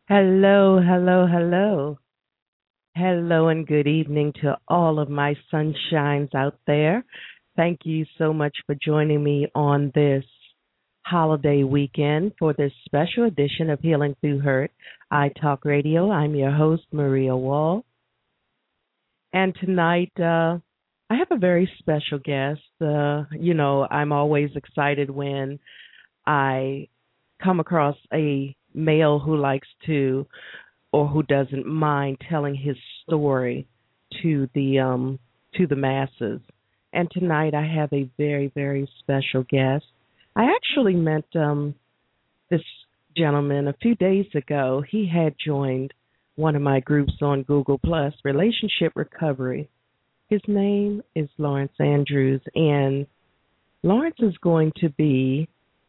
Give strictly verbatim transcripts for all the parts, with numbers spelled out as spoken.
Hello, hello, hello. Hello, and good evening to all of my sunshines out there. Thank you so much for joining me on this holiday weekend for this special edition of Healing Through Hurt, I Talk Radio. I'm your host, Maria Wall. And tonight, uh, I have a very special guest. Uh, you know, I'm always excited when I come across a male who likes to or who doesn't mind telling his story to the um to the masses. And tonight I have a very, very special guest. I actually met um this gentleman a few days ago. He had joined one of my groups on Google Plus, Relationship Recovery. His name is Lawrence Andrews, and Lawrence is going to be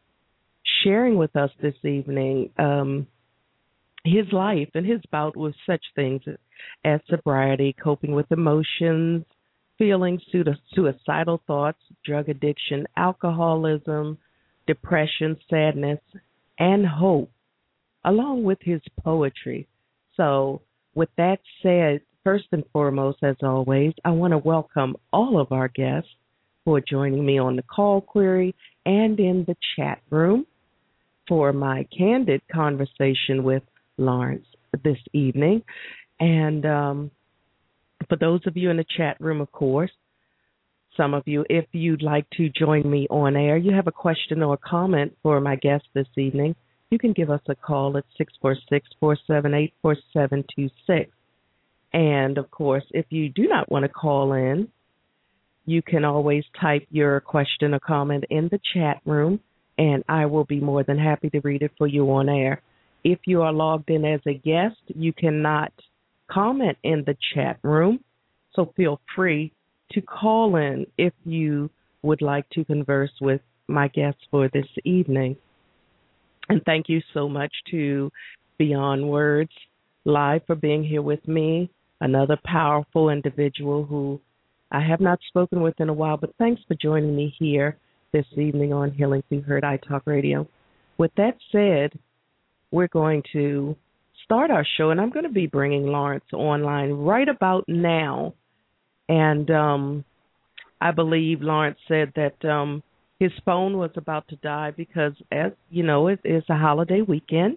sharing with us this evening um, his life and his bout with such things as sobriety, coping with emotions, feelings, suicidal thoughts, drug addiction, alcoholism, depression, sadness, and hope, along with his poetry. So, with that said, first and foremost, as always, I want to welcome all of our guests for joining me on the call query and in the chat room for my candid conversation with Lawrence this evening. And um, for those of you in the chat room, of course, some of you, if you'd like to join me on air, you have a question or a comment for my guest this evening, you can give us a call at six four six, four seven eight, four seven two six. And, of course, if you do not want to call in, you can always type your question or comment in the chat room, and I will be more than happy to read it for you on air. If you are logged in as a guest, you cannot comment in the chat room, so feel free to call in if you would like to converse with my guests for this evening. And thank you so much to Beyond Words Live for being here with me, another powerful individual who I have not spoken with in a while, but thanks for joining me here this evening on Healing Through Hurt, I Talk Radio. With that said, we're going to start our show, and I'm going to be bringing Lawrence online right about now. And um, I believe Lawrence said that um, his phone was about to die because, as you know, it is a holiday weekend.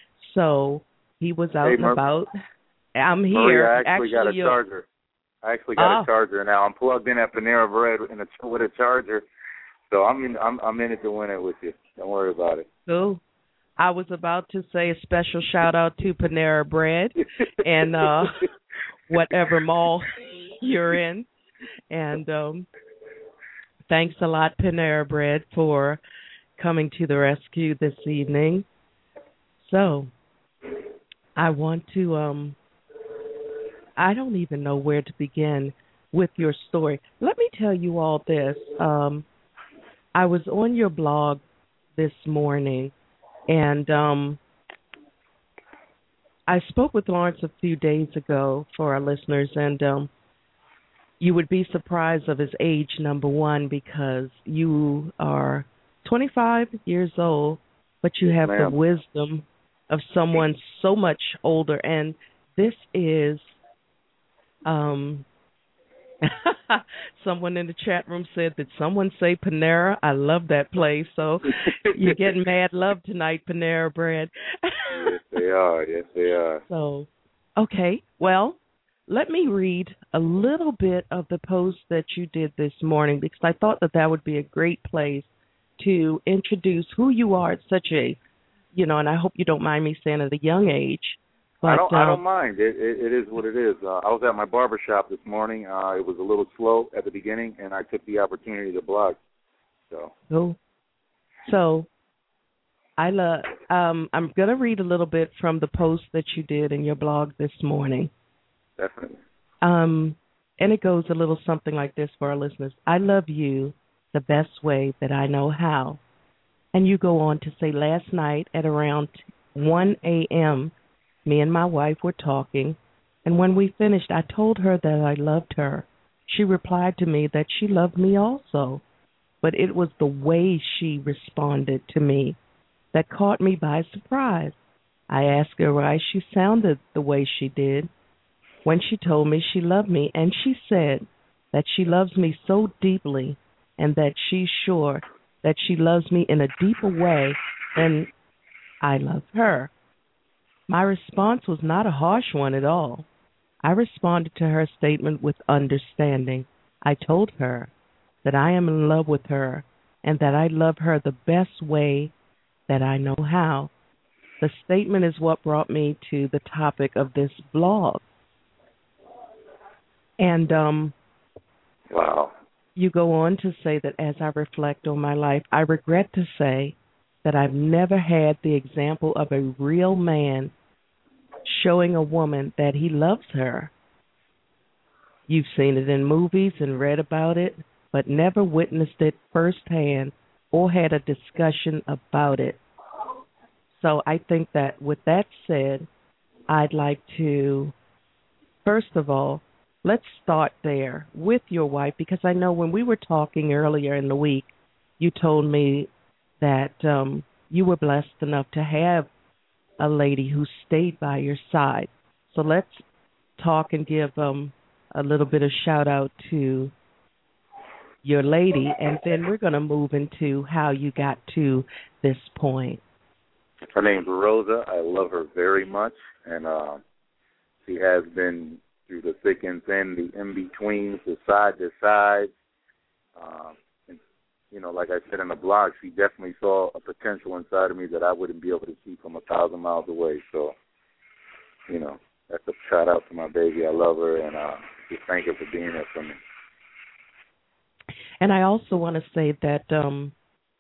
So he was out hey, and Mar- about. I'm here. Maria, I actually, actually got a charger. I actually got ah. a charger now. I'm plugged in at Panera Bread in a, with a charger, so I'm in. I'm, I'm in it to win it with you. Don't worry about it. Cool. I was about to say a special shout out to Panera Bread and uh, whatever mall you're in, and um, thanks a lot, Panera Bread, for coming to the rescue this evening. So, I want to. Um, I don't even know where to begin with your story. Let me tell you all this. Um, I was on your blog this morning, and um, I spoke with Lawrence a few days ago for our listeners, and um, you would be surprised of his age, number one, because you are twenty-five years old, but you have Ma'am. the wisdom of someone so much older, and this is... Um, someone in the chat room said that someone say Panera. I love that place. So you're getting mad love tonight, Panera Bread. Yes, they are. Yes, they are. So, okay. Well, let me read a little bit of the post that you did this morning because I thought that that would be a great place to introduce who you are at such a, you know, and I hope you don't mind me saying at a young age. But, I don't. um, I don't mind. It, it, it is what it is. Uh, I was at my barber shop this morning. Uh, it was a little slow at the beginning, and I took the opportunity to blog. So. Cool. So, I love. Um, I'm gonna read a little bit from the post that you did in your blog this morning. Definitely. Um, and it goes a little something like this for our listeners. I love you the best way that I know how. And you go on to say, last night at around one a.m., me and my wife were talking, and when we finished, I told her that I loved her. She replied to me that she loved me also, but it was the way she responded to me that caught me by surprise. I asked her why she sounded the way she did when she told me she loved me, and she said that she loves me so deeply and that she's sure that she loves me in a deeper way than I love her. My response was not a harsh one at all. I responded to her statement with understanding. I told her that I am in love with her and that I love her the best way that I know how. The statement is what brought me to the topic of this blog. And um, wow. You go on to say that as I reflect on my life, I regret to say that I've never had the example of a real man showing a woman that he loves her. You've seen it in movies and read about it, but never witnessed it firsthand or had a discussion about it. So I think that with that said, I'd like to, first of all, let's start there with your wife, because I know when we were talking earlier in the week, you told me that um, you were blessed enough to have a lady who stayed by your side. So let's talk and give um, a little bit of shout out to your lady, and then we're going to move into how you got to this point. Her name's Rosa. I love her very much, and uh, she has been through the thick and thin, the in-betweens, the side to side. Um, and, you know, like I said in the blog, she definitely saw a potential inside of me that I wouldn't be able to see from a thousand miles away. So, you know, that's a shout out to my baby. I love her, and uh, just thank her for being there for me. And I also want to say that, um,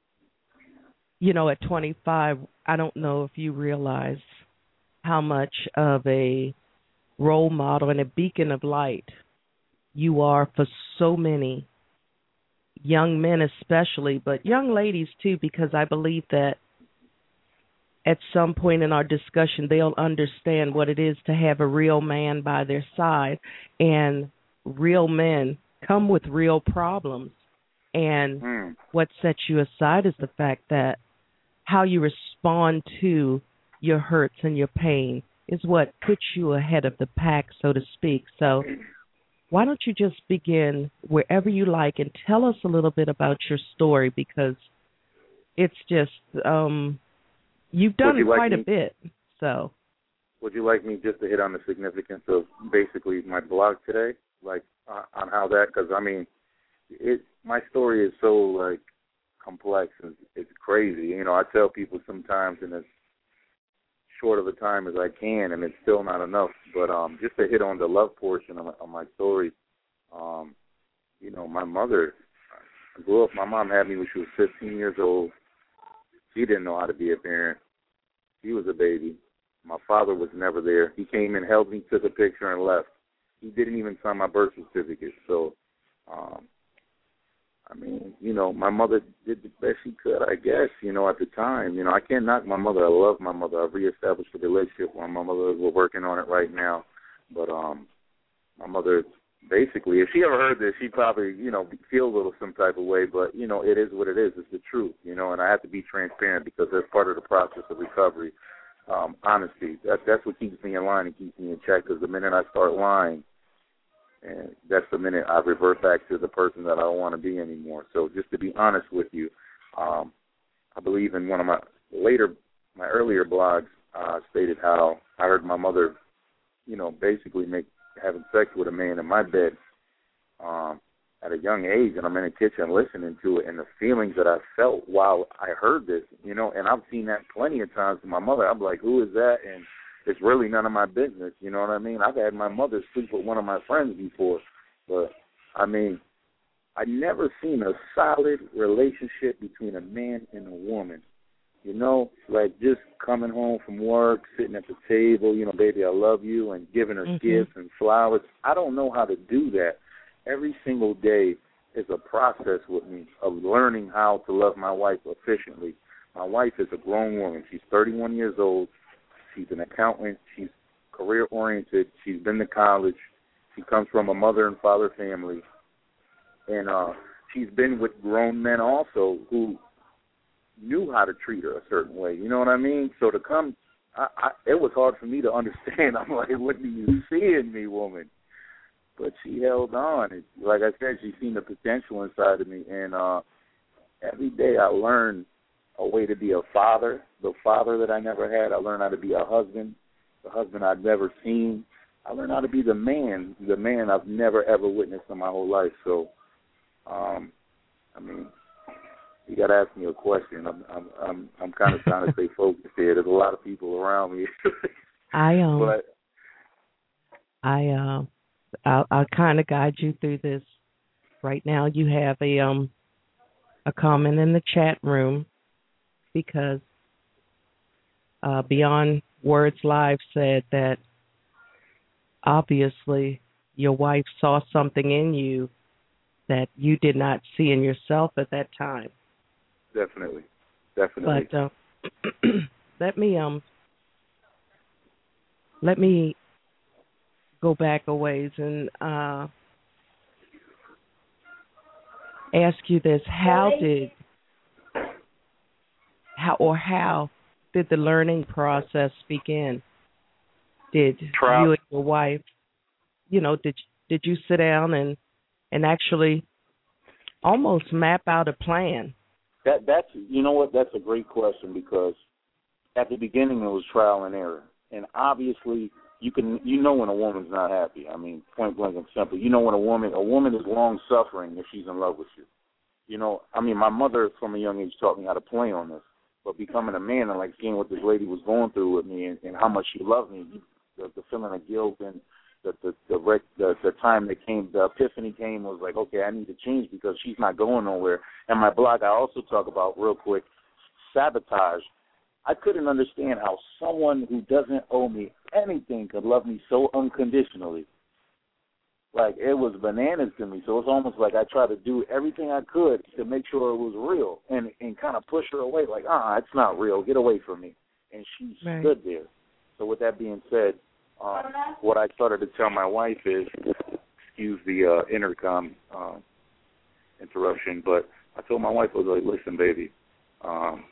you know, at twenty-five, I don't know if you realize how much of a role model and a beacon of light you are for so many young men especially, but young ladies too, because I believe that at some point in our discussion they'll understand what it is to have a real man by their side, and real men come with real problems. And mm. what sets you aside is the fact that how you respond to your hurts and your pain is what puts you ahead of the pack, so to speak. So why don't you just begin wherever you like and tell us a little bit about your story, because it's just, um, you've done you quite like a bit. So would you like me just to hit on the significance of basically my blog today, like uh, on how that, because, I mean, it my story is so, like, complex and it's crazy. You know, I tell people sometimes in as short of a time as I can, and it's still not enough. But um, just to hit on the love portion of my, of my story, um, you know, my mother, I grew up, my mom had me when she was fifteen years old. She didn't know how to be a parent. She was a baby. My father was never there. He came in, held me, took a picture, and left. He didn't even sign my birth certificate. So, um, I mean, you know, my mother did the best she could, I guess, you know, at the time. You know, I can't knock my mother. I love my mother. I've reestablished a relationship with my mother. We're working on it right now. But um, my mother, basically, if she ever heard this, she'd probably, you know, feel a little some type of way. But, you know, it is what it is. It's the truth, you know, and I have to be transparent because that's part of the process of recovery. Um, honesty, that, that's what keeps me in line and keeps me in check, because the minute I start lying, and that's the minute I revert back to the person that I don't want to be anymore. So just to be honest with you, um, I believe in one of my later, my earlier blogs, uh, stated how I heard my mother, you know, basically make having sex with a man in my bed um, at a young age, and I'm in the kitchen listening to it, and the feelings that I felt while I heard this, you know, and I've seen that plenty of times with my mother. I'm like, who is that? And it's really none of my business, you know what I mean? I've had my mother sleep with one of my friends before, but, I mean, I never seen a solid relationship between a man and a woman, you know, like just coming home from work, sitting at the table, you know, baby, I love you, and giving her mm-hmm. gifts and flowers. I don't know how to do that. Every single day is a process with me of learning how to love my wife efficiently. My wife is a grown woman. She's thirty-one years old. She's an accountant. She's career-oriented. She's been to college. She comes from a mother and father family. And uh, she's been with grown men also who knew how to treat her a certain way. You know what I mean? So to come I, I, it was hard for me to understand. I'm like, what do you see in me, woman? But she held on. It, like I said, she seen the potential inside of me. And uh, every day I learned a way to be a father, the father that I never had. I learned how to be a husband, the husband I'd never seen. I learned how to be the man, the man I've never, ever witnessed in my whole life. So, um, I mean, you got to ask me a question. I'm I'm I'm, I'm kind of trying to stay focused here. There's a lot of people around me. I um but I uh I'll, I'll kind of guide you through this. Right now, you have a um a comment in the chat room because uh, Beyond Words Live said that obviously your wife saw something in you that you did not see in yourself at that time. Definitely, definitely. But uh, let me um let me go back a ways and uh, ask you this: How did how or how did the learning process begin? Did Trial. you and your wife, you know, did did you sit down and and actually almost map out a plan? That that's you know what, that's a great question, because at the beginning it was trial and error, and obviously you can you know when a woman's not happy. I mean, point blank and simple. You know when a woman a woman is long suffering if she's in love with you. You know, I mean, my mother from a young age taught me how to play on this, but becoming a man and like seeing what this lady was going through with me and, and how much she loved me, the, the feeling of guilt and the the the, rec, the the time that came, the epiphany came, was like, okay, I need to change because she's not going nowhere. And my blog, I also talk about real quick sabotage. I couldn't understand how someone who doesn't owe me anything could love me so unconditionally. Like, it was bananas to me. So it's almost like I tried to do everything I could to make sure it was real and, and kind of push her away, like, ah, it's not real. Get away from me. And she Right. stood there. So with that being said, um, what I started to tell my wife is, excuse the uh, intercom uh, interruption, but I told my wife, I was like, listen, baby, um,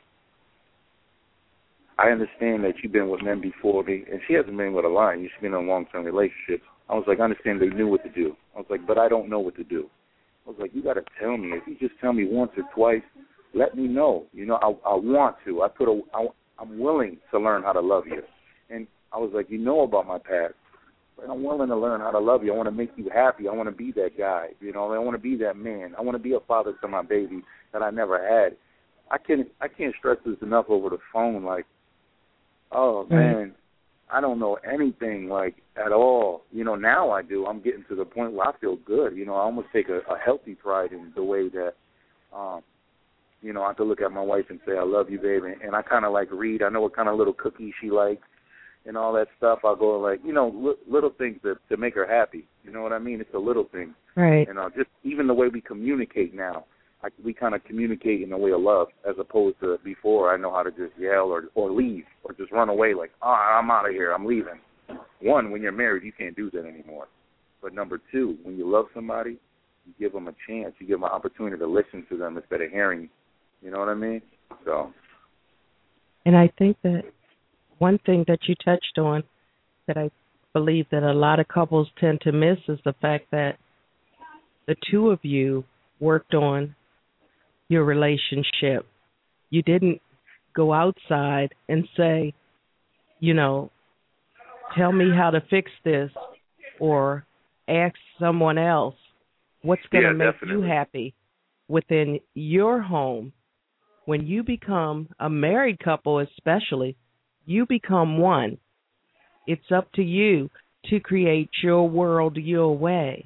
I understand that you've been with men before me, and she hasn't been with a lot. She's been in a long-term relationship. I was like, I understand they knew what to do. I was like, but I don't know what to do. I was like, you got to tell me. If you just tell me once or twice, let me know. You know, I, I want to. I put a, I, I'm willing to learn how to love you. And I was like, you know about my past, but I'm willing to learn how to love you. I want to make you happy. I want to be that guy. You know, I want to be that man. I want to be a father to my baby that I never had. I can't, I can't stress this enough over the phone. Like, oh, man, I don't know anything, like, at all. You know, now I do. I'm getting to the point where I feel good. You know, I almost take a, a healthy pride in the way that, um, you know, I can look at my wife and say, I love you, baby. And I kind of, like, read. I know what kind of little cookies she likes and all that stuff. I'll go, like, you know, li- little things to, to make her happy. You know what I mean? It's a little thing. Right. And uh, just even the way we communicate now. I, we kind of communicate in a way of love, as opposed to before I know how to just yell or or leave or just run away like, oh, I'm out of here, I'm leaving. One, when you're married, you can't do that anymore. But number two, when you love somebody, you give them a chance. You give them an opportunity to listen to them instead of hearing. You know what I mean? So. And I think that one thing that you touched on that I believe that a lot of couples tend to miss is the fact that the two of you worked on your relationship. You didn't go outside and say, you know, tell me how to fix this, or ask someone else what's going to Yeah, make definitely. you happy within your home. When you become a married couple, especially, you become one. It's up to you to create your world your way.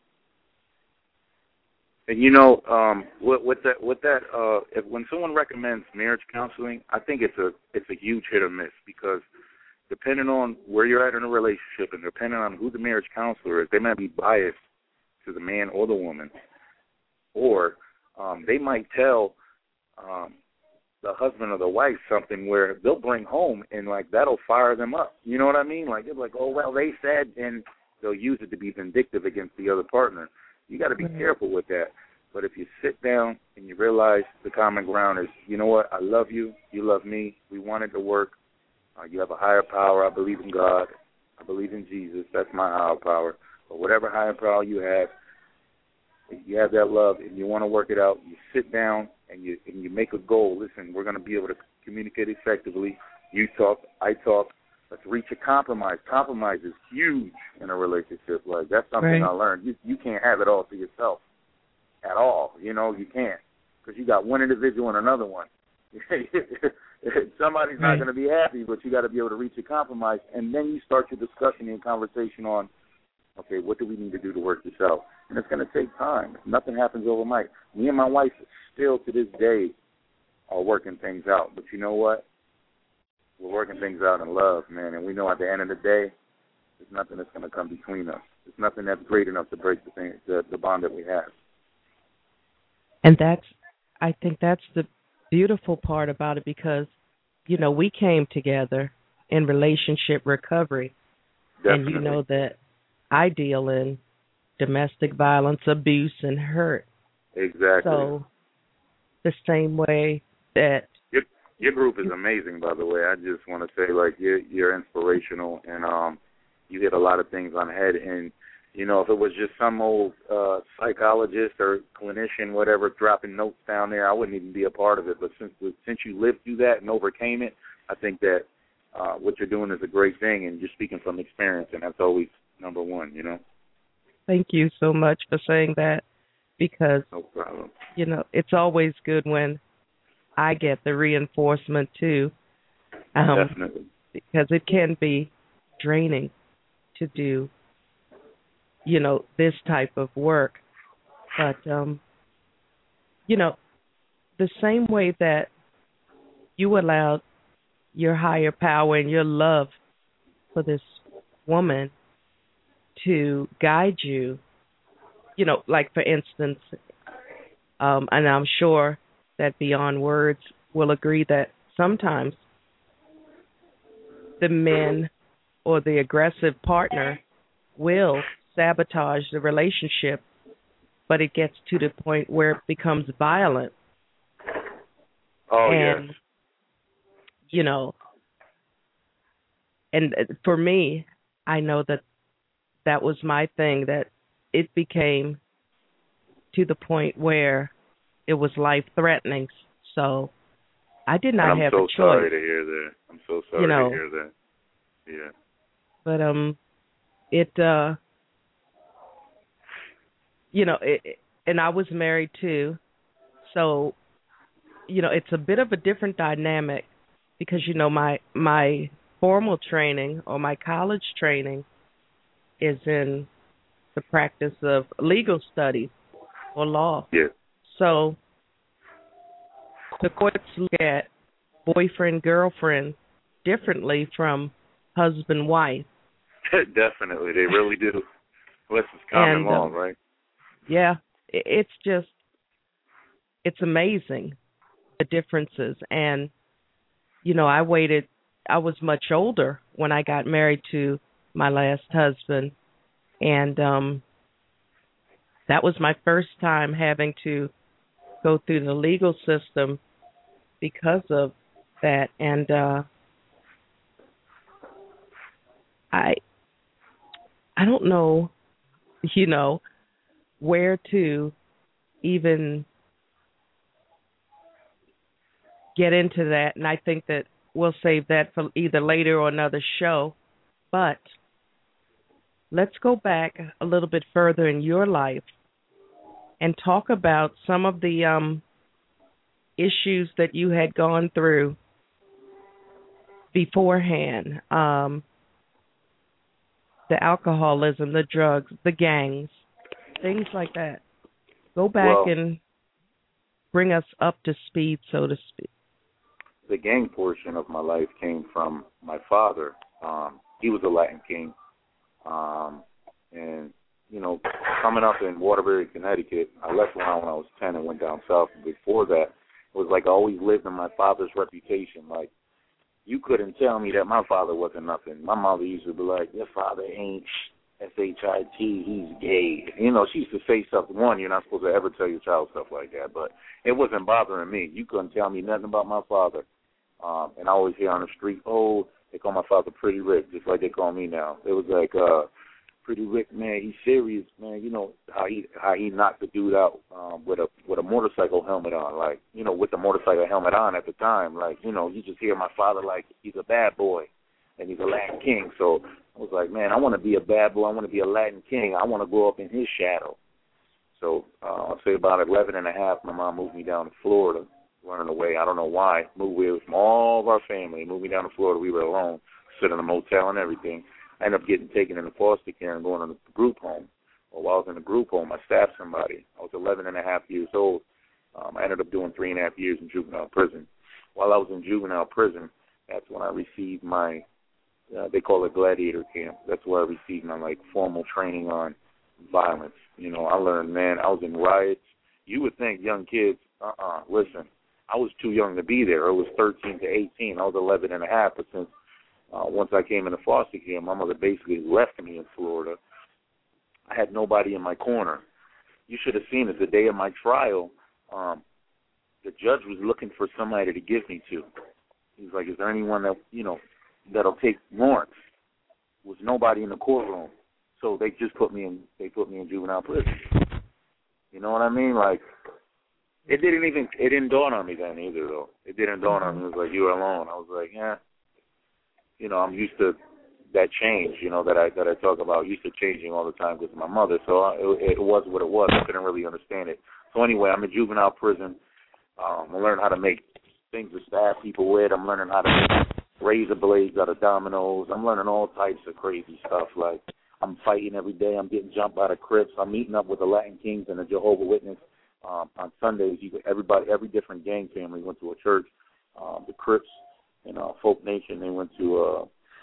And you know, um, with, with that, with that, uh, if when someone recommends marriage counseling, I think it's a it's a huge hit or miss, because depending on where you're at in a relationship and depending on who the marriage counselor is, they might be biased to the man or the woman, or um, they might tell um, the husband or the wife something where they'll bring home and like that'll fire them up. You know what I mean? Like they're like, oh well, they said, and they'll use it to be vindictive against the other partner. You got to be Mm-hmm. careful with that. But if you sit down and you realize the common ground is, you know what, I love you, you love me, we want it to work, Uh, you have a higher power. I believe in God. I believe in Jesus. That's my higher power. But whatever higher power you have, if you have that love and you want to work it out, you sit down and you and you make a goal. Listen, we're going to be able to communicate effectively. You talk, I talk. Let's reach a compromise. Compromise is huge in a relationship. Like, that's something right. I learned. You you can't have it all to yourself at all. You know, you can't, because you got one individual and another one. Somebody's right. not going to be happy, but you got to be able to reach a compromise, and then you start your discussion and conversation on, okay, what do we need to do to work this out? And it's going to take time. Nothing happens overnight. Me and my wife still to this day are working things out. But you know what? We're working things out in love, man. And we know at the end of the day, there's nothing that's going to come between us. There's nothing that's great enough to break the thing, the, the bond that we have. And that's, I think that's the beautiful part about it, because, you know, we came together in relationship recovery. Definitely. And you know that I deal in domestic violence, abuse, and hurt. Exactly. So the same way that your, your group is amazing, by the way. I just want to say, like, you're, you're inspirational, and um, you hit a lot of things on the head. And, you know, if it was just some old uh, psychologist or clinician, whatever, dropping notes down there, I wouldn't even be a part of it. But since since you lived through that and overcame it, I think that uh, what you're doing is a great thing, and you're speaking from experience, and that's always number one, you know. Thank you so much for saying that, because, no problem. You know, it's always good when I get the reinforcement, too. Um, Definitely. Because it can be draining to do, you know, this type of work. But, um, you know, the same way that you allowed your higher power and your love for this woman to guide you, you know, like, for instance, um, and I'm sure that Beyond Words will agree that sometimes the men or the aggressive partner will sabotage the relationship, but it gets to the point where it becomes violent. Oh, and, yes. You know, and for me, I know that that was my thing, that it became to the point where it was life-threatening. So I did not I'm have so a choice. sorry to hear that. I'm so sorry you know, to hear that. Yeah. But um, it uh, you know, it, and I was married too, so you know, it's a bit of a different dynamic, because you know my my formal training or my college training is in the practice of legal studies or law. Yeah. So the courts look at boyfriend, girlfriend differently from husband, wife. Definitely, they really do. Unless it's common and, law, um, right? Yeah, it's just, it's amazing, the differences. And, you know, I waited, I was much older when I got married to my last husband. And um, that was my first time having to go through the legal system because of that. And uh, I, I don't know, you know, where to even get into that. And I think that we'll save that for either later or another show. But let's go back a little bit further in your life and talk about some of the um, issues that you had gone through beforehand. Um, the alcoholism, the drugs, the gangs, things like that. Go back well, and bring us up to speed, so to speak. The gang portion of my life came from my father. Um, he was a Latin king. Um, and, you know, coming up in Waterbury, Connecticut, I left around when I was ten and went down south. Before that, it was like I always lived in my father's reputation. Like, you couldn't tell me that my father wasn't nothing. My mother used to be like, your father ain't S H I T, he's gay. You know, she used to say stuff. One, you're not supposed to ever tell your child stuff like that, but it wasn't bothering me. You couldn't tell me nothing about my father. Um, and I always hear on the street, oh, They call my father Pretty Rick, just like they call me now. It was like, uh, Pretty Rick, man, he's serious, man. You know how he how he knocked the dude out um, with a with a motorcycle helmet on, like, you know, with the motorcycle helmet on at the time, like, you know, you just hear my father like he's a bad boy, and he's a Latin king. So I was like, man, I want to be a bad boy. I want to be a Latin king. I want to grow up in his shadow. So uh, I'll say about eleven and a half, my mom moved me down to Florida, running away. I don't know why. Moved away from all of our family. Moved me down to Florida. We were alone, sitting in a motel and everything. I ended up getting taken into foster care and going to the group home. Well, while I was in the group home, I stabbed somebody. I was eleven and a half years old. Um, I ended up doing three and a half years in juvenile prison. While I was in juvenile prison, that's when I received my, uh, they call it gladiator camp. That's where I received my, like, formal training on violence. You know, I learned, man, I was in riots. You would think young kids, uh-uh, listen, I was too young to be there. It was thirteen to eighteen. I was eleven and a half, but since Uh, once I came into foster care, my mother basically left me in Florida. I had nobody in my corner. You should have seen it. The day of my trial, um, the judge was looking for somebody to give me to. He was like, is there anyone that, you know, that'll take Lawrence? There was nobody in the courtroom. So they just put me in, they put me in juvenile prison. You know what I mean? Like, it didn't even, it didn't dawn on me then either, though. It didn't dawn on me. It was like, you were alone. I was like, yeah. You know, I'm used to that change, you know, that I that I talk about, used to changing all the time because of my mother. So I, it, it was what it was. I couldn't really understand it. So anyway, I'm in juvenile prison. Um, I learned how to make things to stab people with. I'm learning how to make razor blades out of dominoes. I'm learning all types of crazy stuff. Like, I'm fighting every day. I'm getting jumped by the Crips. I'm meeting up with the Latin Kings and the Jehovah's Witness. Um, on Sundays, you, everybody, every different gang family went to a church. Um, the Crips, you know, Folk Nation, they went to uh,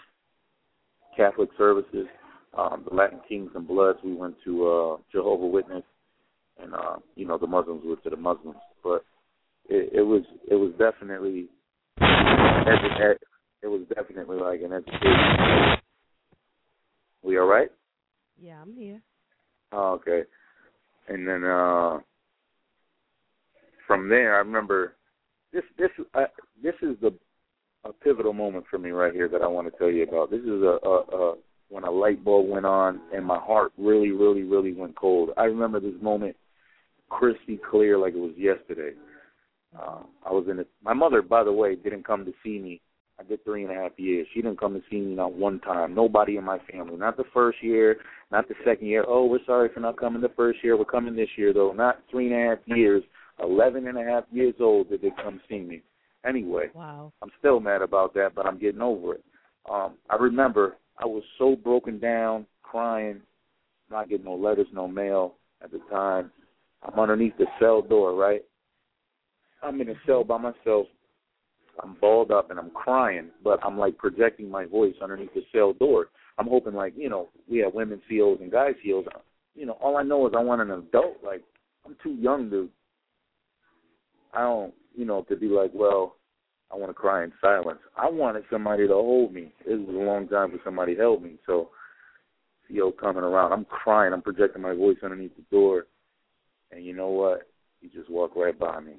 Catholic services. Um, the Latin Kings and Bloods, we went to uh, Jehovah's Witness, and uh, you know, the Muslims went to the Muslims. But it, it was it was definitely it, it was definitely like an education. We all right? Yeah, I'm here. Oh, okay. And then uh, from there, I remember this this uh, this is the a pivotal moment for me right here that I want to tell you about. This is a, a, a when a light bulb went on and my heart really, really, really went cold. I remember this moment crispy clear like it was yesterday. Uh, I was in it. My mother, by the way, didn't come to see me. I did three and a half years. She didn't come to see me not one time. Nobody in my family. Not the first year, not the second year. Oh, we're sorry for not coming the first year. We're coming this year, though. Not three and a half years. Eleven and a half years old did they come see me. Anyway, wow. I'm still mad about that, but I'm getting over it. Um, I remember I was so broken down, crying, not getting no letters, no mail at the time. I'm underneath the cell door, right? I'm in a cell by myself. I'm balled up and I'm crying, but I'm like projecting my voice underneath the cell door. I'm hoping, like, you know, we have women C Os and guy C Os. You know, all I know is I want an adult. Like, I'm too young to, I don't, you know, to be like, well, I want to cry in silence. I wanted somebody to hold me. It was a long time for somebody to help me. So, C O coming around, I'm crying. I'm projecting my voice underneath the door. And you know what? He just walked right by me.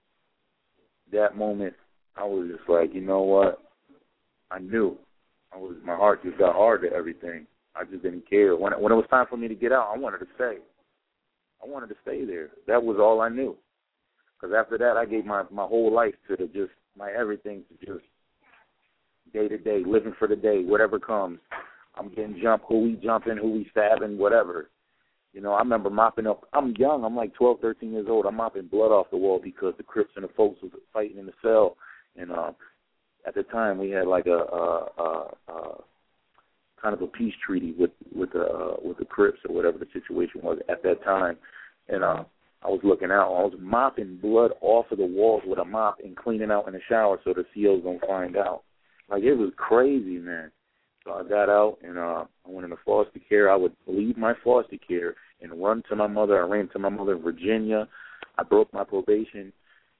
That moment, I was just like, you know what? I knew. I was. My heart just got hard to everything. I just didn't care. When it, when it was time for me to get out, I wanted to stay. I wanted to stay there. That was all I knew. Because after that, I gave my, my whole life to the just, my everything to just day to day, living for the day, whatever comes. I'm getting jumped, who we jumping, who we stabbing, whatever. You know, I remember mopping up. I'm young. I'm like twelve, thirteen years old. I'm mopping blood off the wall because the Crips and the folks was fighting in the cell. And uh, at the time, we had like a, a, a, a kind of a peace treaty with with the uh, with the Crips or whatever the situation was at that time. And uh, I was looking out. I was mopping blood off of the walls with a mop and cleaning out in the shower so the C Os don't find out. Like, it was crazy, man. So I got out, and uh, I went into foster care. I would leave my foster care and run to my mother. I ran to my mother in Virginia. I broke my probation.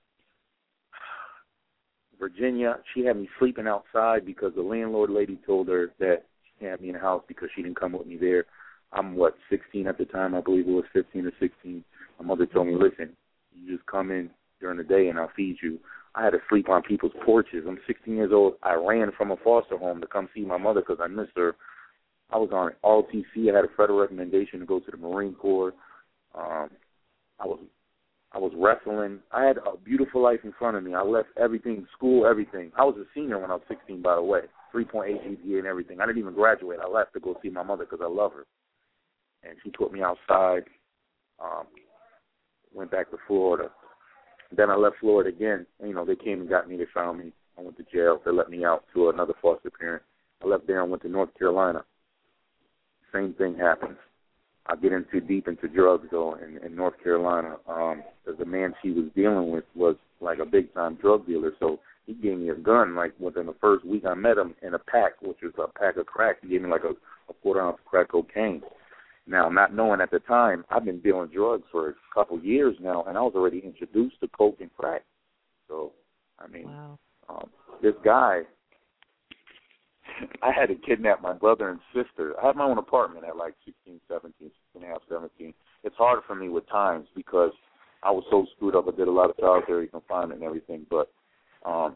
Virginia, she had me sleeping outside because the landlord lady told her that she had me in the house because she didn't come with me there. I'm, what, sixteen at the time? I believe it was fifteen or sixteen. My mother told me, listen, you just come in during the day and I'll feed you. I had to sleep on people's porches. I'm sixteen years old. I ran from a foster home to come see my mother because I missed her. I was on all T C. I had a federal recommendation to go to the Marine Corps. Um, I was I was wrestling. I had a beautiful life in front of me. I left everything, school, everything. I was a senior when I was sixteen, by the way, three point eight G P A and everything. I didn't even graduate. I left to go see my mother because I love her. And she put me outside, um, went back to Florida. Then I left Florida again. You know, they came and got me. They found me. I went to jail. They let me out to another foster parent. I left there and went to North Carolina. Same thing happens. I get into deep into drugs, though, in, in North Carolina. Um, because the man she was dealing with was like a big-time drug dealer. So he gave me a gun, like, within the first week I met him, in a pack, which was a pack of crack. He gave me, like, a, a quarter-ounce of crack cocaine. Now, not knowing at the time, I've been dealing drugs for a couple years now, and I was already introduced to coke and crack. So, I mean, wow. um, this guy, I had to kidnap my brother and sister. I had my own apartment at like sixteen, seventeen, sixteen and a half, seventeen. It's hard for me with times because I was so screwed up. I did a lot of solitary confinement and everything. But um,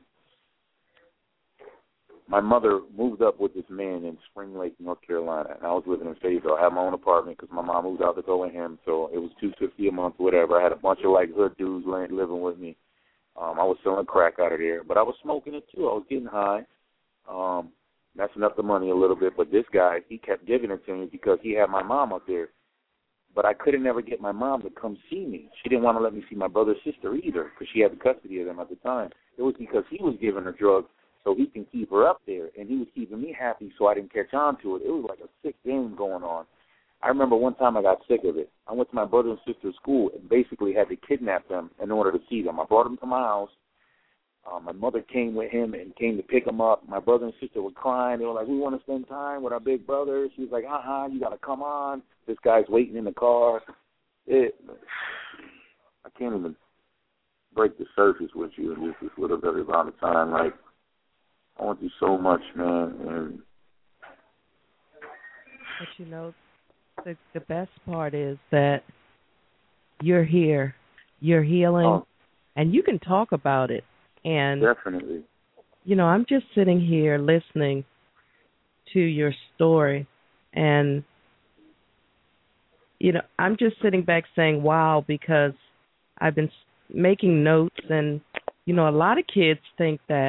my mother moved up with this man in Spring Lake, North Carolina, and I was living in Fayetteville. I had my own apartment because my mom moved out to go with him, so it was two hundred fifty dollars a month, whatever. I had a bunch of like hood dudes living with me. Um, I was selling crack out of there, but I was smoking it too. I was getting high. Um, messing up the money a little bit, but this guy, he kept giving it to me because he had my mom up there. But I couldn't never get my mom to come see me. She didn't want to let me see my brother's sister either because she had the custody of them at the time. It was because he was giving her drugs so he can keep her up there, and he was keeping me happy so I didn't catch on to it. It was like a sick game going on. I remember one time I got sick of it. I went to my brother and sister's school and basically had to kidnap them in order to see them. I brought them to my house. Uh, my mother came with him and came to pick him up. My brother and sister were crying. They were like, we want to spend time with our big brother. She was like, uh-huh, you got to come on. This guy's waiting in the car. It, I can't even break the surface with you in this little bit amount of time. Like, I want you so much, man. And but, you know, the, the best part is that you're here. You're healing, oh, and you can talk about it. And, definitely. You know, I'm just sitting here listening to your story, and, you know, I'm just sitting back saying, wow, because I've been making notes, and, you know, a lot of kids think that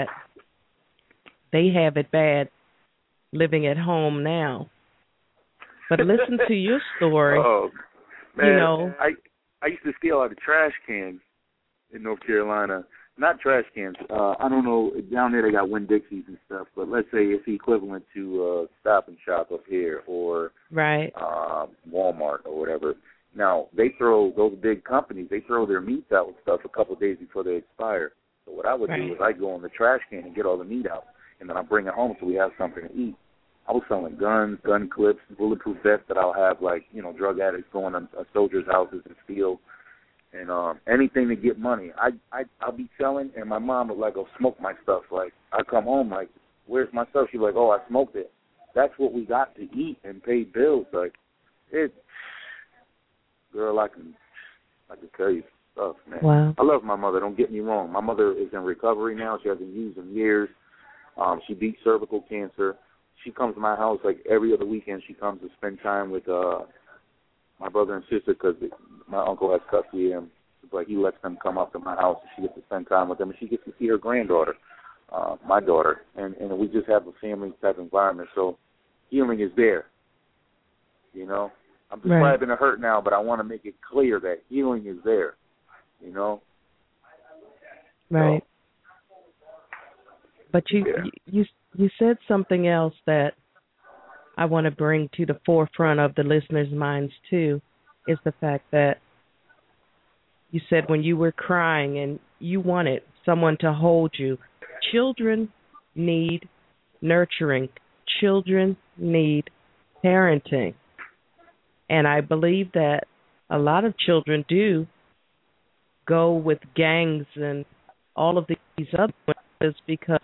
they have it bad living at home now. But listen to your story. Oh, man. You know, I, I used to steal out of trash cans in North Carolina. Not trash cans. Uh, I don't know. Down there they got Winn-Dixies and stuff, but let's say it's equivalent to uh, Stop and Shop up here or right. uh, Walmart or whatever. Now, they throw, those big companies, they throw their meats out and stuff a couple of days before they expire. So what I would right. do is I'd go in the trash can and get all the meat out, and then I bring it home so we have something to eat. I was selling guns, gun clips, bulletproof vests that I'll have, like, you know, drug addicts going to uh, soldiers' houses and steal. And um, anything to get money. I, I, I'll be selling, and my mom would, like, go smoke my stuff. Like, I come home, like, where's my stuff? She's like, oh, I smoked it. That's what we got to eat and pay bills. Like, it, girl, I can, I can tell you stuff, man. Wow. I love my mother. Don't get me wrong. My mother is in recovery now. She hasn't used in years. Um, she beat cervical cancer. She comes to my house, like, every other weekend. She comes to spend time with uh, my brother and sister because my uncle has custody of them. But he lets them come up to my house, and she gets to spend time with them, and she gets to see her granddaughter, uh, my daughter, and, and we just have a family-type environment. So healing is there, you know. I'm describing right. a hurt now, but I want to make it clear that healing is there, you know. Right. So, but you, yeah. you you said something else that I want to bring to the forefront of the listeners' minds, too, is the fact that you said when you were crying and you wanted someone to hold you. Children need nurturing. Children need parenting. And I believe that a lot of children do go with gangs and all of these other things because,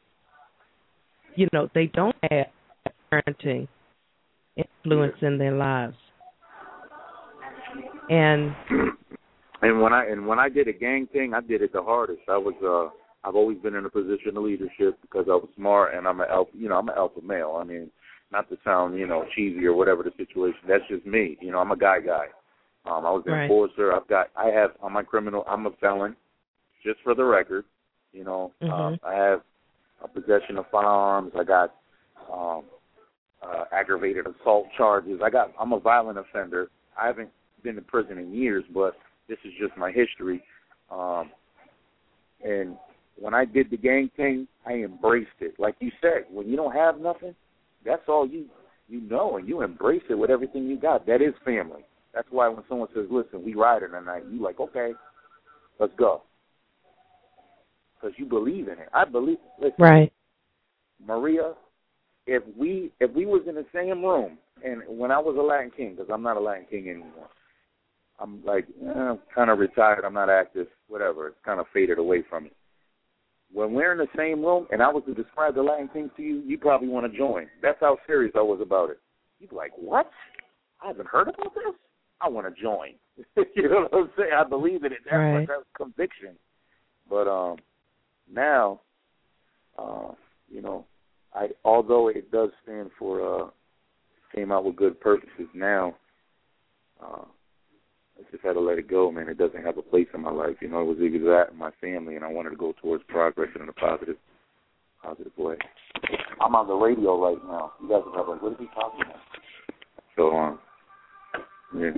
you know, they don't have parenting influence in their lives. And And when I and when I did a gang thing, I did it the hardest. I was uh I've always been in a position of leadership because I was smart and I'm an alpha, you know, I'm an alpha male. I mean, not to sound, you know, cheesy or whatever the situation. That's just me. You know, I'm a guy guy. Um, I was an right. enforcer. I've got I have on my criminal. I'm a felon, just for the record. You know, Mm-hmm. um, I have a possession of firearms. I got um, uh, aggravated assault charges. I got. I'm a violent offender. I haven't been to prison in years, but this is just my history. Um, and when I did the gang thing, I embraced it. Like you said, when you don't have nothing, that's all you you know, and you embrace it with everything you got. That is family. That's why when someone says, "Listen, we riding tonight," you like, "Okay, let's go," because you believe in it. I believe. Listen, Right. Maria, if we if we was in the same room, and when I was a Latin King, because I'm not a Latin King anymore. I'm like, eh, I'm kind of retired. I'm not active. Whatever. It's kind of faded away from me. When we're in the same room, and I was to describe the Latin King to you, you probably want to join. That's how serious I was about it. You'd be like, what? I haven't heard about this? I want to join. You know what I'm saying? I believe in it. That's Right. like that's conviction. But um, now, uh, you know, I although it does stand for uh, came out with good purposes. Now, uh, I just had to let it go, man. It doesn't have a place in my life. You know, it was either that and my family, and I wanted to go towards progress in a positive, positive way. I'm on the radio right now. You guys are probably like, what is he talking about? So, um, yeah.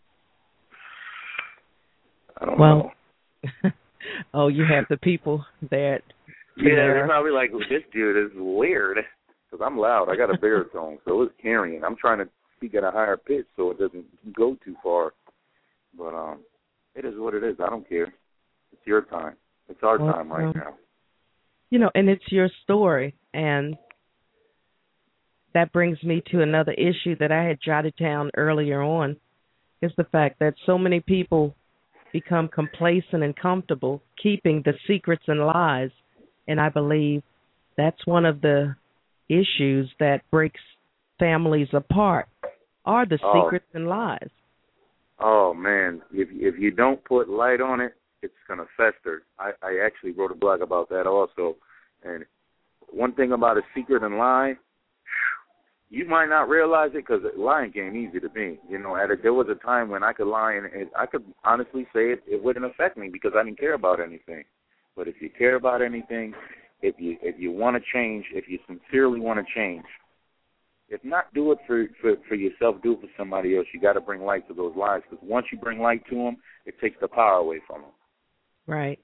I don't well, know. oh, you have the people that. Yeah, there. they're probably like, well, this dude is weird. Because I'm loud. I got a baritone, so it's carrying. I'm trying to speak at a higher pitch so it doesn't go too far. But um, it is what it is. I don't care. It's your time. It's our well, time right um, now. You know, and it's your story. And that brings me to another issue that I had jotted down earlier on, is the fact that so many people become complacent and comfortable keeping the secrets and lies. And I believe that's one of the issues that breaks families apart, are the Oh. secrets and lies. Oh, man. If if you don't put light on it, it's going to fester. I, I actually wrote a blog about that also. And one thing about a secret and lie, you might not realize it because lying came easy to me. You know, at a, there was a time when I could lie and, and I could honestly say it, it wouldn't affect me because I didn't care about anything. But if you care about anything, if you if you want to change, if you sincerely want to change, if not do it for, for, for yourself, do it for somebody else. You got to bring light to those lies because once you bring light to them, it takes the power away from them. Right.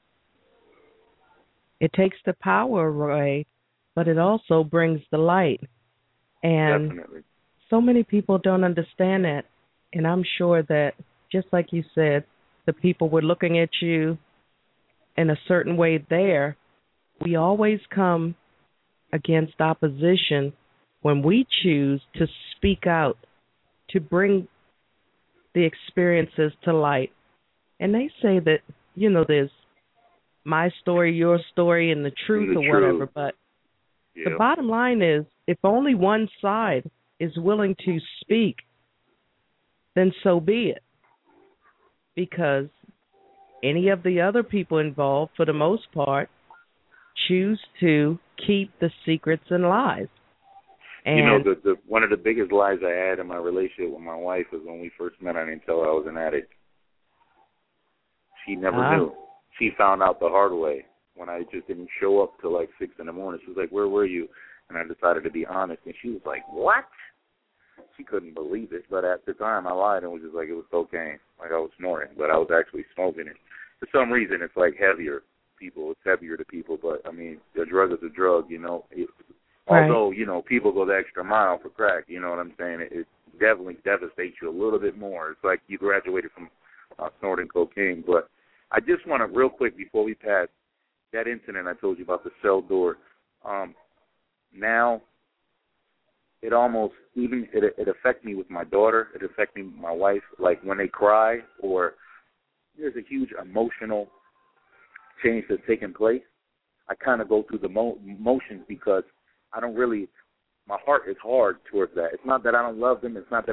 It takes the power away, but it also brings the light. And Definitely. so many people don't understand that. And I'm sure that, just like you said, the people were looking at you in a certain way there. We always come against opposition when we choose to speak out, to bring the experiences to light. And they say that, you know, there's my story, your story, and the truth the or truth. whatever. But Yeah. the bottom line is, if only one side is willing to speak, then so be it. Because any of the other people involved, for the most part, choose to keep the secrets and lies. And you know, the, the one of the biggest lies I had in my relationship with my wife was when we first met, I didn't tell her I was an addict. She never ah. knew. She found out the hard way when I just didn't show up till like six in the morning. She was like, where were you? And I decided to be honest. And she was like, what? She couldn't believe it. But at the time, I lied and was just like, it was cocaine. Like I was snorting, but I was actually smoking it. For some reason, it's like heavier. People, it's heavier to people. But, I mean, a drug is a drug, you know. It, Right. Although, you know, people go the extra mile for crack, you know what I'm saying? It, it definitely devastates you a little bit more. It's like you graduated from uh, snorting cocaine. But I just want to, real quick, before we pass, that incident I told you about the cell door, um, now it almost, even, it, it affects me with my daughter. It affects me with my wife. Like when they cry or there's a huge emotional change that's taking place, I kind of go through the mo- motions because I don't really, my heart is hard towards that. It's not that I don't love them. It's not that I'm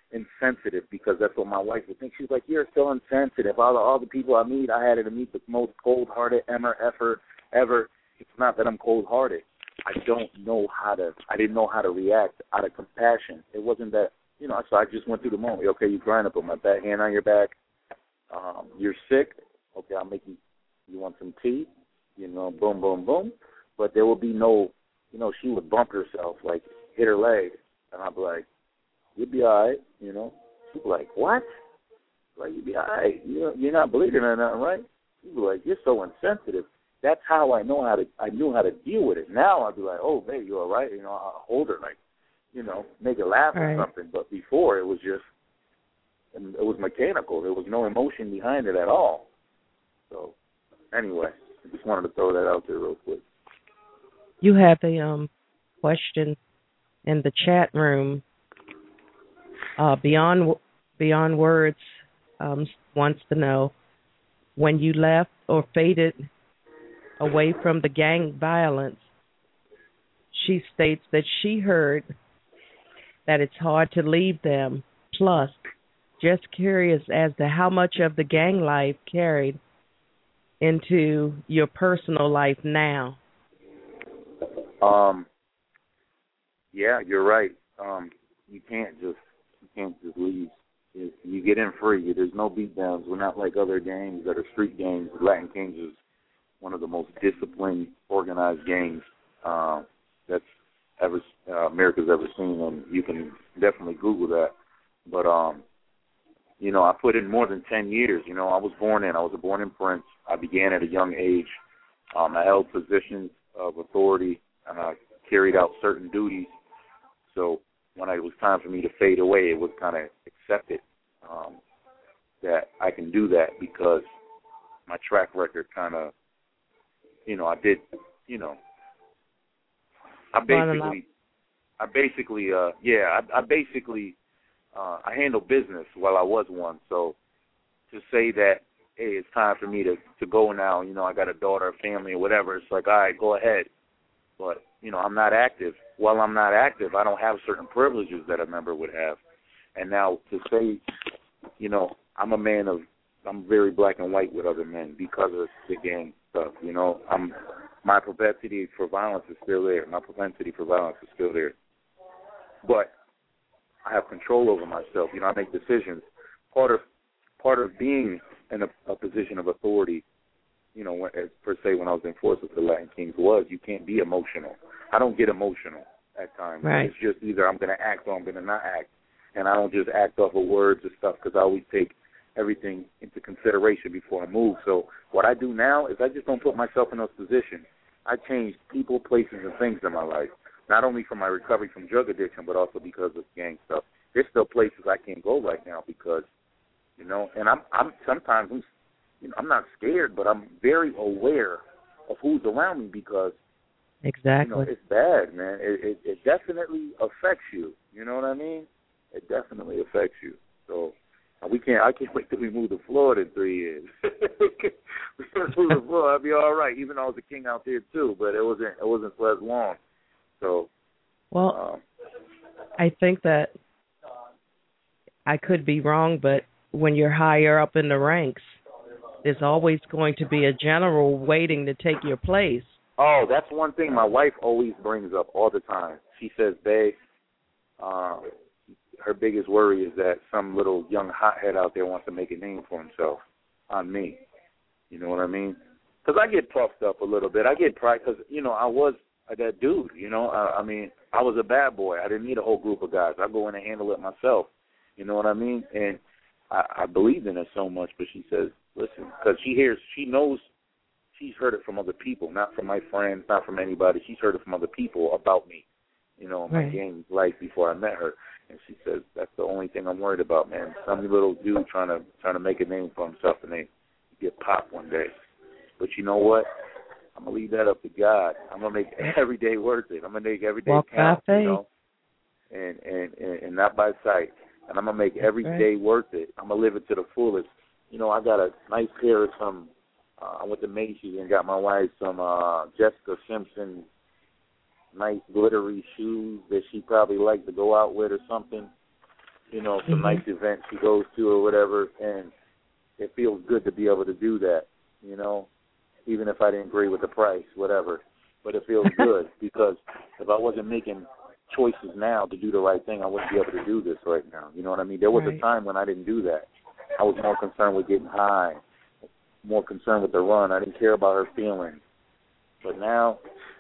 insensitive because that's what my wife would think. She's like, you're so insensitive. All the, all the people I meet, I had to meet the most cold-hearted ever, ever, ever. It's not that I'm cold-hearted. I don't know how to, I didn't know how to react out of compassion. It wasn't that, you know, so I just went through the moment. Okay, you're crying up on my back, hand on your back. Um, you're sick. Okay, I'll make you, you want some tea? You know, boom, boom, boom. But there will be no, you know, she would bump herself, like hit her leg. And I'd be like, you'll be all right, you know. She'd be like, what? Like, you'll be all right. You're, you're not bleeding or nothing, right? She'd be like, you're so insensitive. That's how I know how to, I knew how to deal with it. Now I'd be like, oh, babe, you all right? You know, I'll hold her, like, you know, make her laugh right. or something. But before, it was just, it was mechanical. There was no emotion behind it at all. So, anyway, I just wanted to throw that out there real quick. You have a um, question in the chat room. Uh, Beyond Beyond Words um, wants to know, when you left or faded away from the gang violence, she states that she heard that it's hard to leave them. Plus, just curious as to how much of the gang life carried into your personal life now. Um. Yeah, you're right. Um, you can't just you can't just leave. If you get in free. There's no beatdowns. We're not like other gangs that are street gangs. Latin Kings is one of the most disciplined, organized gangs uh, that's ever uh, America's ever seen, and you can definitely Google that. But um, you know, I put in more than ten years. You know, I was born in. I was born in Prince. I began at a young age. Um, I held positions of authority, and I carried out certain duties. So when it was time for me to fade away, it was kind of accepted um, that I can do that because my track record kind of, you know, I did, you know, I basically, I basically, uh, yeah, I, I basically, uh, I handled business while I was one. So to say that, hey, it's time for me to, to go now, you know, I got a daughter, a family, or whatever, it's like, all right, go ahead. But, you know, I'm not active. While I'm not active, I don't have certain privileges that a member would have. And now to say, you know, I'm a man of, I'm very black and white with other men because of the gang stuff, you know. I'm, my propensity for violence is still there. My propensity for violence is still there. But I have control over myself. You know, I make decisions. Part of, part of being in a, a position of authority, you know, when, as per se, when I was in force with the Latin Kings, was you can't be emotional. I don't get emotional at times. Right. It's just either I'm going to act or I'm going to not act. And I don't just act off of words or stuff because I always take everything into consideration before I move. So what I do now is I just don't put myself in those positions. I change people, places, and things in my life, not only from my recovery from drug addiction, but also because of gang stuff. There's still places I can't go right now because, you know, and I'm, I'm sometimes, I'm, you know, I'm not scared, but I'm very aware of who's around me because, exactly, you know, it's bad, man. It, it, it definitely affects you. You know what I mean? It definitely affects you. So we can't. I can't wait till we move to Florida in three years. We move to Florida, I'll be all right. Even though I was a king out there too, but it wasn't. It wasn't for as long. So, well, um, I think that I could be wrong, but when you're higher up in the ranks, there's always going to be a general waiting to take your place. Oh, that's one thing my wife always brings up all the time. She says, babe, uh, her biggest worry is that some little young hothead out there wants to make a name for himself on me. You know what I mean? Because I get puffed up a little bit. I get pride because, you know, I was that dude, you know. I, I mean, I was a bad boy. I didn't need a whole group of guys. I go in and handle it myself. You know what I mean? And I, I believed in her so much, but she says, listen, because she hears, she knows, she's heard it from other people, not from my friends, not from anybody. She's heard it from other people about me, you know, in my right. gang life before I met her. And she says, that's the only thing I'm worried about, man. Some little dude trying to trying to make a name for himself and they get popped one day. But you know what? I'm going to leave that up to God. I'm going to make every day worth it. I'm going to make every day Walk count, by faith. you know, and, and, and, and not by sight. And I'm going to make every right. day worth it. I'm going to live it to the fullest. You know, I got a nice pair of some, uh, I went to Macy's and got my wife some uh, Jessica Simpson nice glittery shoes that she probably liked to go out with or something. you know, some Mm-hmm. nice events she goes to or whatever, and it feels good to be able to do that, you know, even if I didn't agree with the price, whatever. But it feels good because if I wasn't making choices now to do the right thing, I wouldn't be able to do this right now. You know what I mean? There was Right. a time when I didn't do that. I was more concerned with getting high, more concerned with the run. I didn't care about her feelings. But now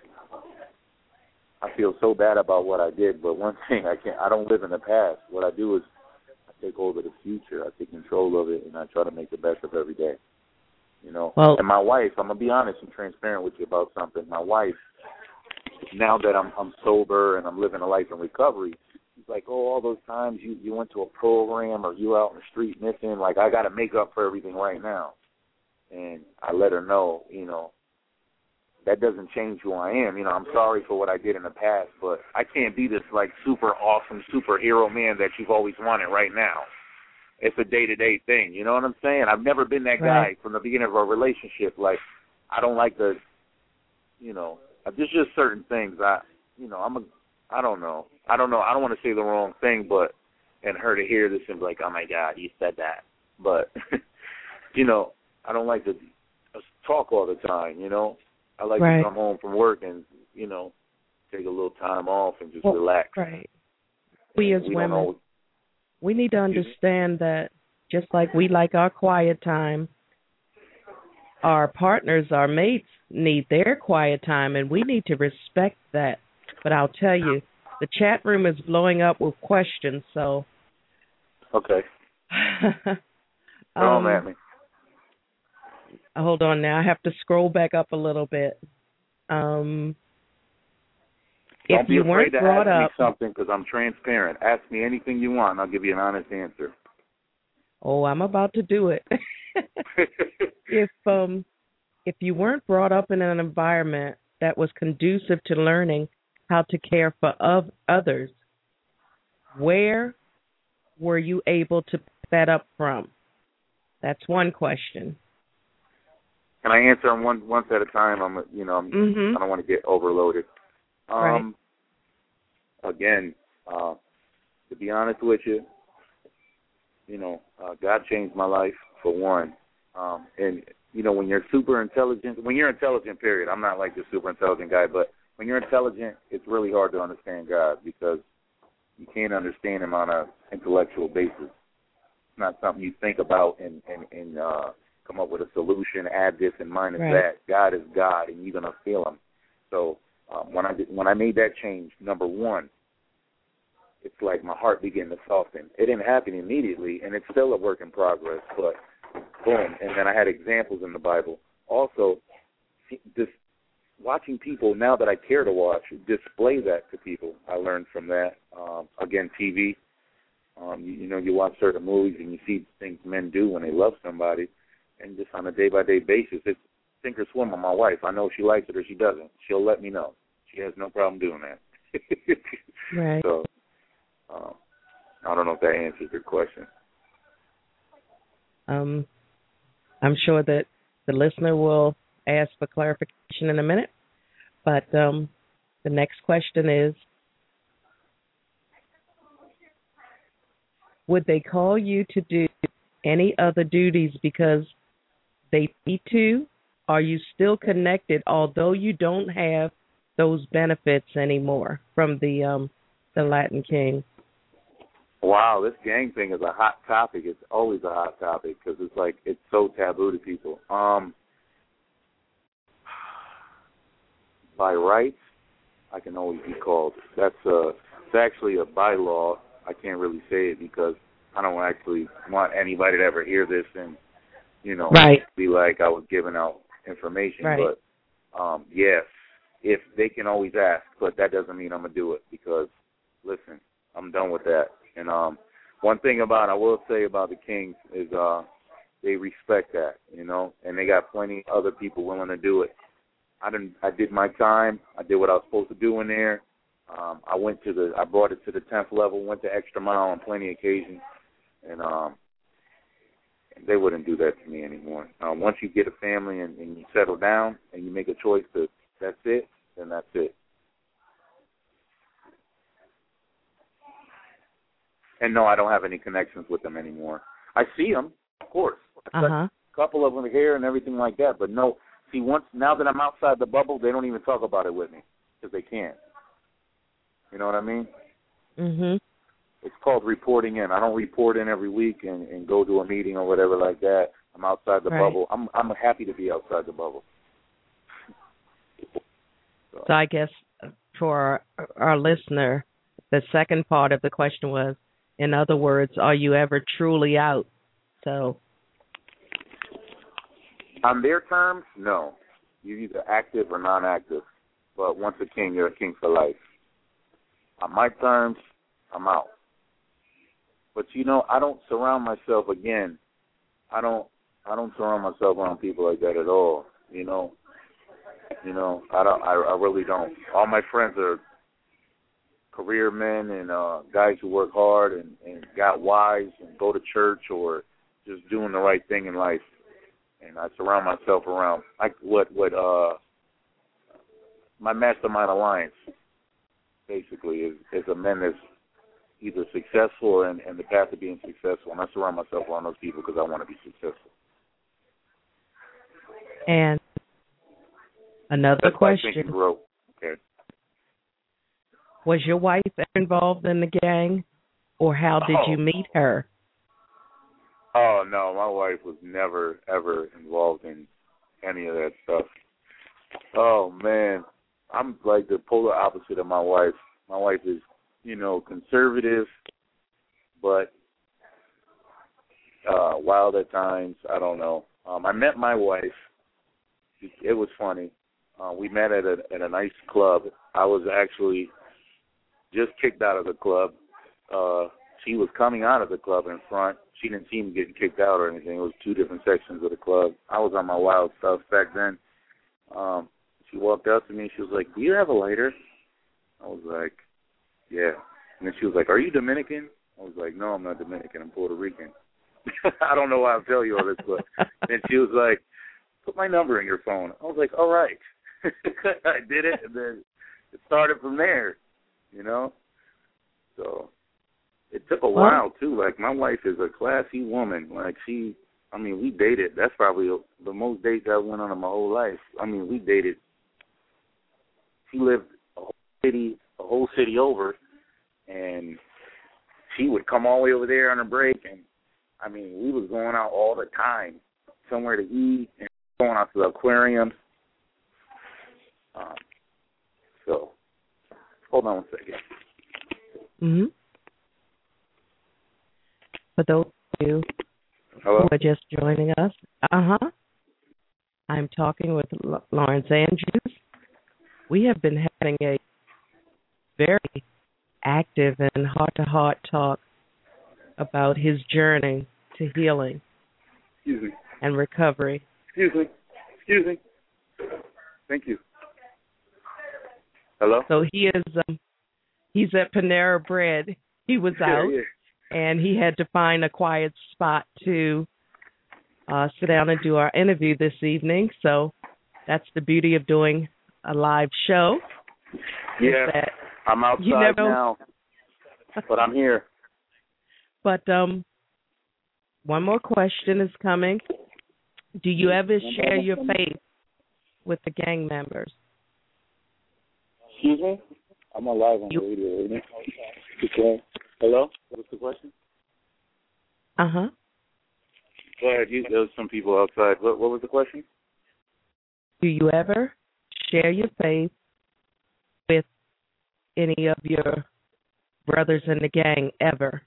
I feel so bad about what I did. But one thing, I can't. I don't live in the past. What I do is I take over the future. I take control of it, and I try to make the best of every day. You know, well, and my wife, I'm going to be honest and transparent with you about something. My wife, now that I'm I'm sober and I'm living a life in recovery, she's like, oh, all those times you, you went to a program or you out in the street missing, like I got to make up for everything right now. And I let her know, you know, that doesn't change who I am. You know, I'm sorry for what I did in the past, but I can't be this, like, super awesome superhero man that you've always wanted right now. It's a day-to-day thing, you know what I'm saying? I've never been that right. guy from the beginning of a relationship. Like, I don't like the, you know, there's just certain things. I, you know, I'm a, I don't know. I don't know. I don't want to say the wrong thing, but, and her to hear this and be like, oh, my God, you said that. But, you know, I don't like to talk all the time, you know? I like right. to come home from work and, you know, take a little time off and just well, relax. Right. We as we women, always, we need to understand that just like we like our quiet time, our partners, our mates need their quiet time, and we need to respect that. But I'll tell you, the chat room is blowing up with questions, so. Okay. um, Throw 'em at me. Hold on now. I have to scroll back up a little bit. Um, Don't if be you afraid weren't to brought ask up, me something because I'm transparent. Ask me anything you want, and I'll give you an honest answer. Oh, I'm about to do it. if um, if you weren't brought up in an environment that was conducive to learning how to care for of others, where were you able to pick that up from? That's one question. Can I answer them one once at a time? I'm, you know, I'm, Mm-hmm. I don't want to get overloaded. Um, right. Again, uh, to be honest with you, you know, uh, God changed my life for one. Um, and you know, when you're super intelligent, when you're intelligent, period. I'm not like the super intelligent guy, but when you're intelligent, it's really hard to understand God because you can't understand Him on an intellectual basis. It's not something you think about and and, and uh, come up with a solution, add this and minus right. that. God is God, and you're gonna feel Him. So um, when I did, when I made that change, number one, it's like my heart began to soften. It didn't happen immediately, and it's still a work in progress. But boom, and then I had examples in the Bible. Also, just watching people now that I care to watch display that to people. I learned from that. Um, again, T V. Um, you, you know, you watch certain movies and you see things men do when they love somebody, and just on a day-by-day basis, it's sink or swim with my wife. I know if she likes it or she doesn't. She'll let me know. She has no problem doing that. right. So, um, I don't know if that answers your question. Um, I'm sure that the listener will ask for clarification in a minute, but um, the next question is, would they call you to do any other duties because they need to? Are you still connected, although you don't have those benefits anymore from the um, the Latin King? Wow, this gang thing is a hot topic. It's always a hot topic because it's like it's so taboo to people. Um, by rights, I can always be called. That's a, it's actually a bylaw. I can't really say it because I don't actually want anybody to ever hear this and, you know, right. be like I was giving out information. Right. But, um, yes, if they can always ask, but that doesn't mean I'm going to do it because, listen, I'm done with that. And um, one thing about I will say about the Kings is uh, they respect that, you know, and they got plenty of other people willing to do it. I didn't. I did my time. I did what I was supposed to do in there. Um, I went to the. I brought it to the tenth level. Went the extra mile on plenty of occasions, and um, they wouldn't do that to me anymore. Um, once you get a family and, and you settle down and you make a choice to that's it, then that's it. And no, I don't have any connections with them anymore. I see them, of course. Uh huh. A couple of them here and everything like that. But no, see, once now that I'm outside the bubble, they don't even talk about it with me because they can't. You know what I mean? Mhm. It's called reporting in. I don't report in every week and, and go to a meeting or whatever like that. I'm outside the Right. bubble. I'm I'm happy to be outside the bubble. So, So I guess for our, our listener, the second part of the question was, in other words, are you ever truly out? So on their terms, no. You're either active or non-active. But once a king, you're a king for life. On my terms, I'm out. But you know, I don't surround myself again. I don't. I don't surround myself around people like that at all. You know. You know. I don't. I, I really don't. All my friends are career men and uh, guys who work hard and, and got wives and go to church or just doing the right thing in life. And I surround myself around like what what uh my mastermind alliance basically is is a men that's either successful or in, in the path of being successful, and I surround myself around those people because I want to be successful. and another That's why I think question: you grow. Okay. was your wife ever involved in the gang, or how did Oh. you meet her? Oh no, my wife was never ever involved in any of that stuff. Oh man, I'm like the polar opposite of my wife. My wife is, you know, conservative, but uh, wild at times. I don't know. Um, I met my wife. It was funny. Uh, we met at a at a nice club. I was actually just kicked out of the club. Uh, she was coming out of the club in front. She didn't see me getting kicked out or anything. It was two different sections of the club. I was on my wild stuff back then. Um, she walked up to me and she was like, "Do you have a lighter?" I was like, "Yeah." And then she was like, "Are you Dominican?" I was like, "No, I'm not Dominican. I'm Puerto Rican." I don't know why I'm telling you all this, but then she was like, "Put my number in your phone." I was like, "All right." I did it, and then it started from there, you know? So it took a Well, while, too. Like, my wife is a classy woman. Like, she, I mean, we dated. That's probably the most dates I went on in my whole life. I mean, we dated. She lived a whole city, a whole city over, and she would come all the way over there on her break, and, I mean, we was going out all the time, somewhere to eat, and going out to the aquarium. Um, so, hold on one second. mm-hmm. For those of you Hello? who are just joining us, uh-huh, I'm talking with L- Lawrence Andrews. We have been having a very active and heart-to-heart talk about his journey to healing Excuse me. and recovery. Excuse me. Excuse me. Thank you. Hello? So he is, um, he's at Panera Bread. He was out, yeah. and he had to find a quiet spot to uh, sit down and do our interview this evening. So that's the beauty of doing a live show. Yeah, That I'm outside you never, now, but I'm here. But um, one more question is coming. Do you ever share your faith with the gang members? Excuse me? I'm on live on You, the radio right now. Okay. Hello? What's the question? uh-huh. Go ahead. You, there was some people outside. What, what was the question? Do you ever share your faith with any of your brothers in the gang ever?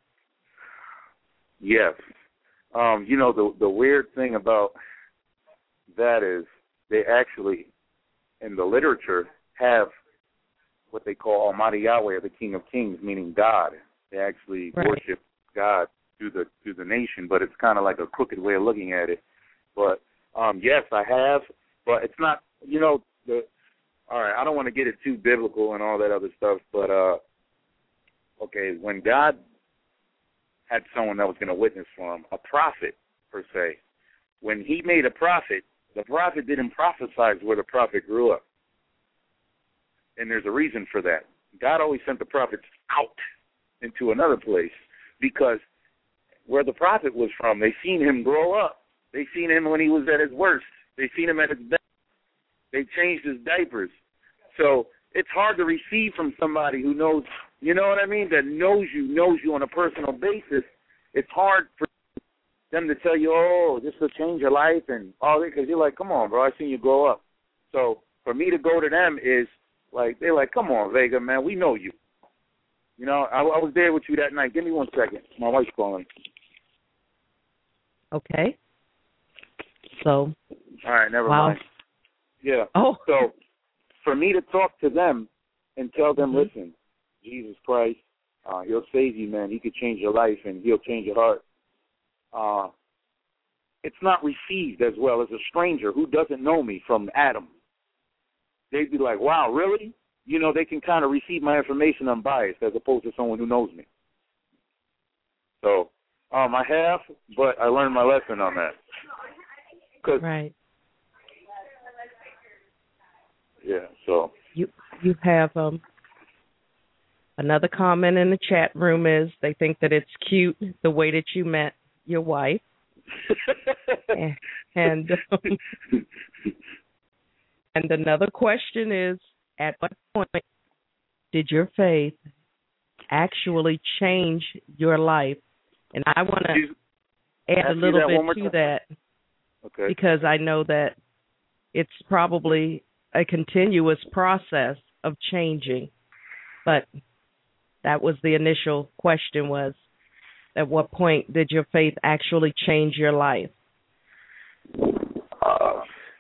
Yes. Um, you know, the the weird thing about that is they actually, in the literature, have what they call Almighty Yahweh, the King of Kings, meaning God. They actually Right. worship God through the through the nation, but it's kind of like a crooked way of looking at it. But um, yes, I have, but it's not. You know, the all right. I don't want to get it too biblical and all that other stuff, but uh, okay, when God had someone that was going to witness for him, a prophet per se, when he made a prophet, the prophet didn't prophesy where the prophet grew up. And there's a reason for that. God always sent the prophets out into another place because where the prophet was from, they seen him grow up. They seen him when he was at his worst. They seen him at his best. They changed his diapers. So it's hard to receive from somebody who knows, you know what I mean, that knows you, knows you on a personal basis. It's hard for them to tell you, oh, this will change your life and all that, because you're like, come on, bro, I seen you grow up. So for me to go to them is like, they're like, come on, Vega, man, we know you. You know, I, I was there with you that night. Give me one second. My wife's calling. Okay. So. All right, never wow. mind. Yeah. Oh. So for me to talk to them and tell them, mm-hmm. listen, Jesus Christ, uh, he'll save you, man. He could change your life and he'll change your heart. Uh, it's not received as well as a stranger who doesn't know me from Adam. They'd be like, wow, really? You know, they can kind of receive my information unbiased as opposed to someone who knows me. So um, I have, but I learned my lesson on that. Cause, right. Yeah, so. You you have um another comment in the chat room is they think that it's cute the way that you met your wife. and and, um, and another question is, at what point did your faith actually change your life? And I want to add a little bit to that okay. because I know that it's probably a continuous process of changing. But that was the initial question, was at what point did your faith actually change your life? Uh,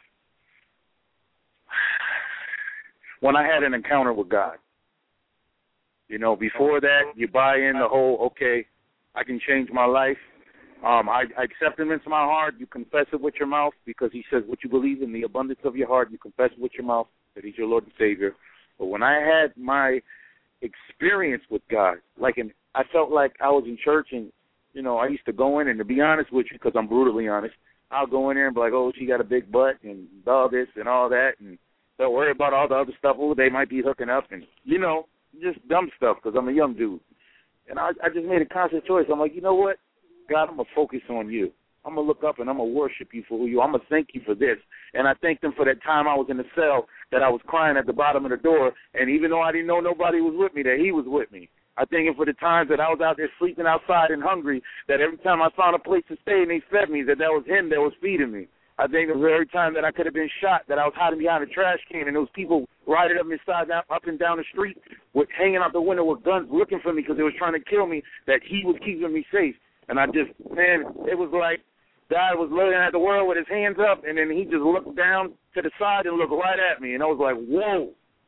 when I had an encounter with God. You know, before that, you buy in the whole, okay, I can change my life. Um, I, I accept him into my heart. You confess it with your mouth because he says what you believe in the abundance of your heart. You confess it with your mouth that he's your Lord and Savior. But when I had my experience with God, like in, I felt like I was in church and, you know, I used to go in and to be honest with you, because I'm brutally honest, I'll go in there and be like, oh, she got a big butt and all this and all that, and don't worry about all the other stuff. Oh, they might be hooking up and, you know, just dumb stuff because I'm a young dude. And I, I just made a conscious choice. I'm like, you know what? God, I'm going to focus on you. I'm going to look up and I'm going to worship you for who you are. I'm going to thank you for this. And I thanked him for that time I was in the cell that I was crying at the bottom of the door. And even though I didn't know nobody was with me, that he was with me. I thank him for the times that I was out there sleeping outside and hungry, that every time I found a place to stay and they fed me, that that was him that was feeding me. I think it was every time that I could have been shot, that I was hiding behind a trash can, and those people riding up inside, up and down the street, with hanging out the window with guns looking for me because they was trying to kill me, that he was keeping me safe. And I just, man, it was like God was looking at the world with his hands up, and then he just looked down to the side and looked right at me, and I was like, whoa.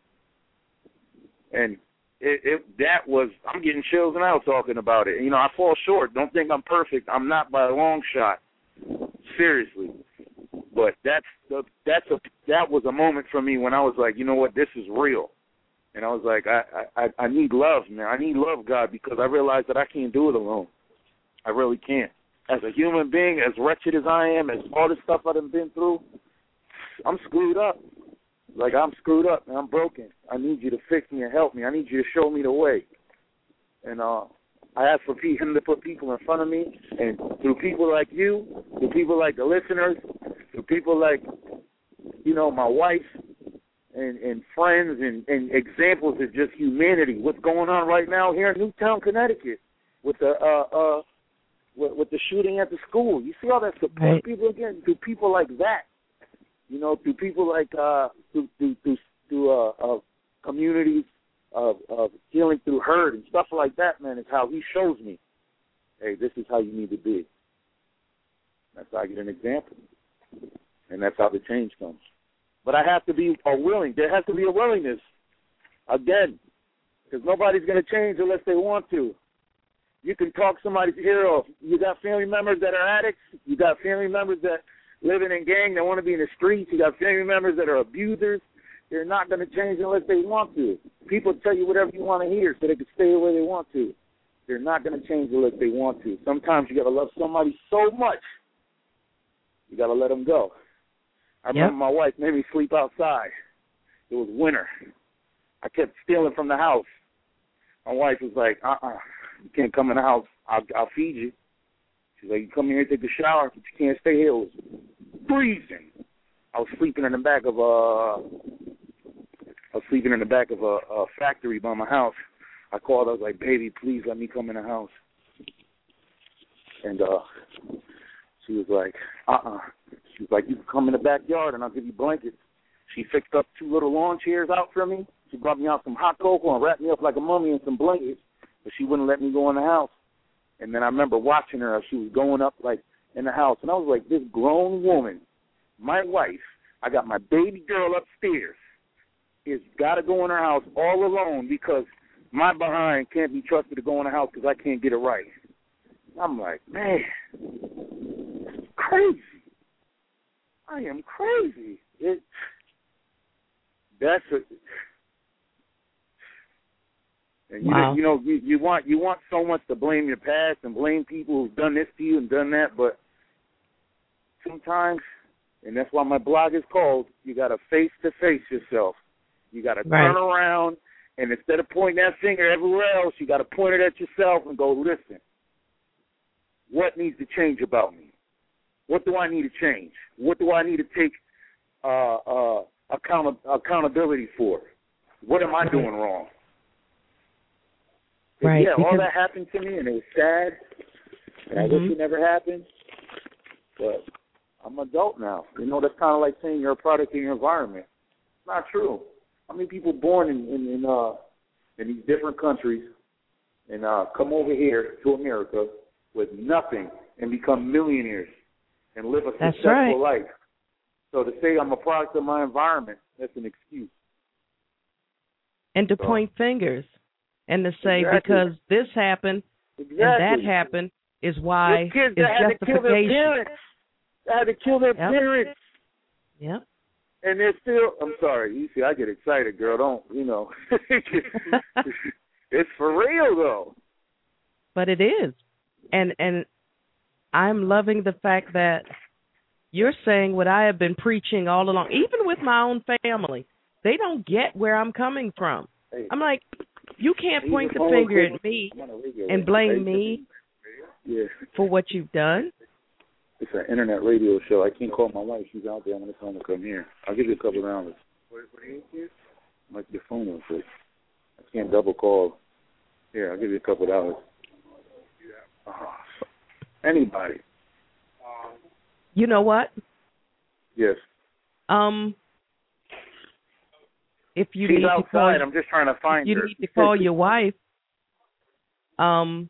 And it, it that was, I'm getting chills now talking about it. You know, I fall short. Don't think I'm perfect. I'm not by a long shot. Seriously. But that's the, that's a that was a moment for me when I was like, you know what, this is real. And I was like, I, I, I need love, man. I need love, God, because I realized that I can't do it alone. I really can't. As a human being, as wretched as I am, as all the stuff I've been through, I'm screwed up. Like, I'm screwed up, and I'm broken. I need you to fix me and help me. I need you to show me the way. And uh, I ask for him to put people in front of me, and through people like you, through people like the listeners, through people like, you know, my wife and, and friends and, and examples of just humanity. What's going on right now here in Newtown, Connecticut with the uh, uh, with, with the shooting at the school. You see all that support right. people are getting through people like that. You know, through people like uh, through through through, through uh, uh, communities of, of healing through hurt and stuff like that. Man, is how he shows me, hey, this is how you need to be. That's how I get an example, and that's how the change comes. But I have to be a willing. There has to be a willingness, again, because nobody's going to change unless they want to. You can talk somebody's ear off. You got family members that are addicts. You got family members that living in gang that want to be in the streets. You got family members that are abusers. They're not going to change unless they want to. People tell you whatever you want to hear so they can stay where they want to. They're not going to change unless they want to. Sometimes you got to love somebody so much, you got to let them go. I remember yep. my wife made me sleep outside. It was winter. I kept stealing from the house. My wife was like, uh-uh, you can't come in the house. I'll, I'll feed you. She's like, you come here and take a shower, but you can't stay here. It was freezing. I was sleeping in the back of a, I was sleeping in the back of a, a factory by my house. I called. I was like, baby, please let me come in the house. And uh, she was like, uh-uh. She was like, you can come in the backyard and I'll give you blankets. She fixed up two little lawn chairs out for me. She brought me out some hot cocoa and wrapped me up like a mummy in some blankets, but she wouldn't let me go in the house. And then I remember watching her as she was going up, like, in the house. And I was like, this grown woman, my wife, I got my baby girl upstairs, is got to go in her house all alone because my behind can't be trusted to go in the house because I can't get it right. I'm like, man, crazy. I am crazy. It, that's a... And you, wow. know, you know, you, you want you want so much to blame your past and blame people who've done this to you and done that, but sometimes, and that's why my blog is called, you got to face-to-face yourself. You got to right. turn around, and instead of pointing that finger everywhere else, you got to point it at yourself and go, listen, what needs to change about me? What do I need to change? What do I need to take uh, uh, account- accountability for? What am I doing wrong? Right, yeah, because, all that happened to me, and it was sad, and mm-hmm. I wish it never happened, but I'm an adult now. You know, that's kind of like saying you're a product of your environment. It's not true. How many people born in, in, in, uh, in these different countries and uh, come over here to America with nothing and become millionaires and live a that's successful right. life? So to say I'm a product of my environment, that's an excuse. And to so. point fingers. And to say exactly. because this happened exactly. and that happened is why kids it's that had justification. To kill their parents. They had to kill their yep. parents. Yep. And they're still, I'm sorry, you see, I get excited, girl. Don't, you know. It's for real, though. But it is. And and I'm loving the fact that you're saying what I have been preaching all along, even with my own family. They don't get where I'm coming from. Hey. I'm like, you can't point the finger at me and blame me yeah. for what you've done. It's an internet radio show. I can't call my wife. She's out there. I'm going to tell her to come here. I'll give you a couple of hours. What, what do you need? Like your phone real quick. I can't double call. Here, I'll give you a couple of hours. Oh, anybody. You know what? Yes. Um. If you She's need outside. to call, I'm just trying to find you her. You need to call your wife. Um,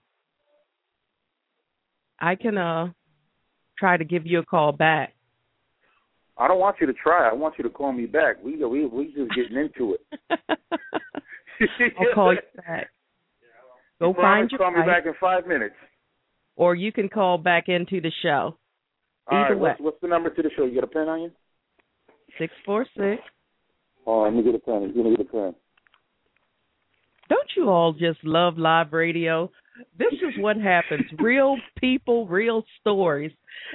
I can uh try to give you a call back. I don't want you to try. I want you to call me back. We we we just getting into it. I'll call you back. Go you find your call wife. me back in five minutes. Or you can call back into the show. All Either right, way. What's, what's the number to the show? You got a pen on you? Six four six. Oh, let me get a pen. Let me get a pen. Don't you all just love live radio? This is what happens. Real people, real stories.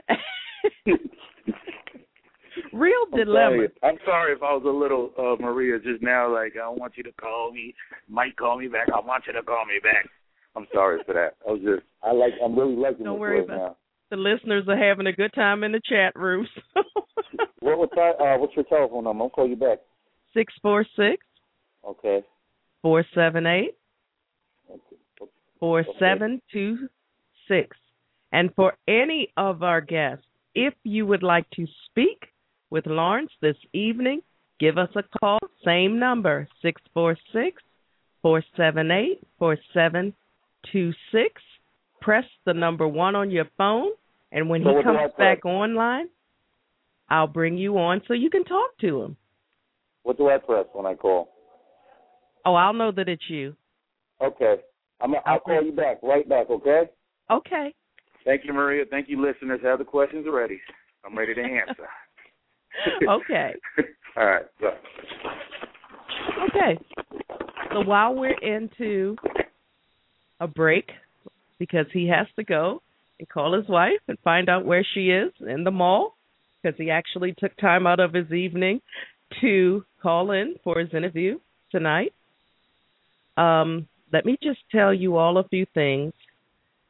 Real dilemmas. I'm sorry if I was a little, uh, Maria, just now, like, I want you to call me. Might call me back. I want you to call me back. I'm sorry for that. I was just, I like, I'm really liking Don't this worry right about now. it. The listeners are having a good time in the chat room. what, what's, uh, what's your telephone number? I'll call you back. six four six. Okay. four seven eight. Okay. four seven two six. And for any of our guests, if you would like to speak with Lawrence this evening, give us a call. Same number, six four six, four seven eight, four seven two six. Press the number one on your phone, and when so he comes back online, I'll bring you on so you can talk to him. What do I press when I call? Oh, I'll know that it's you. Okay. I'm, I'll, I'll call you back, right back, okay? Okay. Thank you, Maria. Thank you, listeners. Have the questions ready. I'm ready to answer. Okay. All right. Go. Okay. So while we're into a break, because he has to go and call his wife and find out where she is in the mall, because he actually took time out of his evening to call in for his interview tonight. Um, let me just tell you all a few things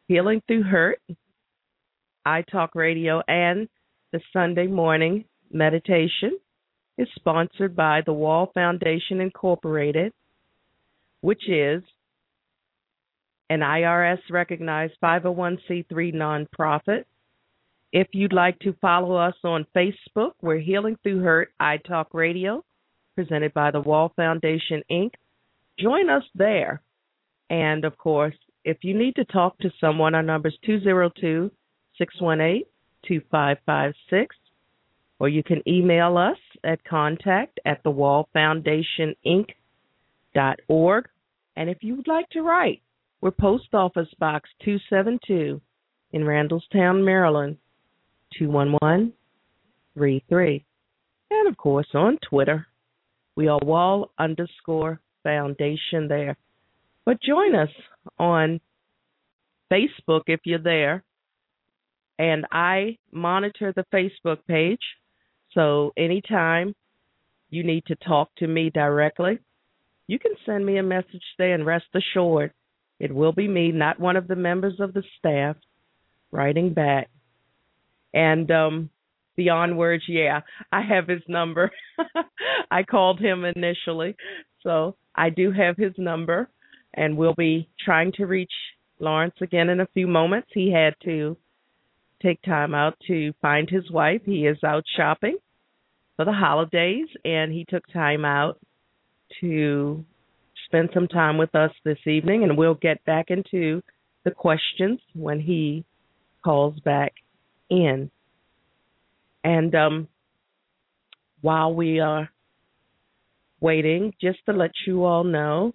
Healing Through Hurt, iTalk Radio, and the Sunday morning meditation is sponsored by the Wall Foundation Incorporated, which is an I R S-recognized five oh one c three nonprofit. If you'd like to follow us on Facebook, we're Healing Through Hurt, iTalk Radio, presented by the Wall Foundation, Incorporated. Join us there. And, of course, if you need to talk to someone, our number is two oh two, six one eight, two five five six, or you can email us at contact at the wall foundation inc dot org. And if you would like to write, we're Post Office Box two seventy-two in Randallstown, Maryland, two one one three three. And, of course, on Twitter, we are Wall underscore Foundation there. But join us on Facebook if you're there. And I monitor the Facebook page, so anytime you need to talk to me directly, you can send me a message there, and rest assured, it will be me, not one of the members of the staff, writing back. And um, beyond words, yeah, I have his number. I called him initially, so I do have his number, and we'll be trying to reach Lawrence again in a few moments. He had to take time out to find his wife. He is out shopping for the holidays, and he took time out to spend some time with us this evening, and we'll get back into the questions when he calls back in. And um, while we are waiting, just to let you all know,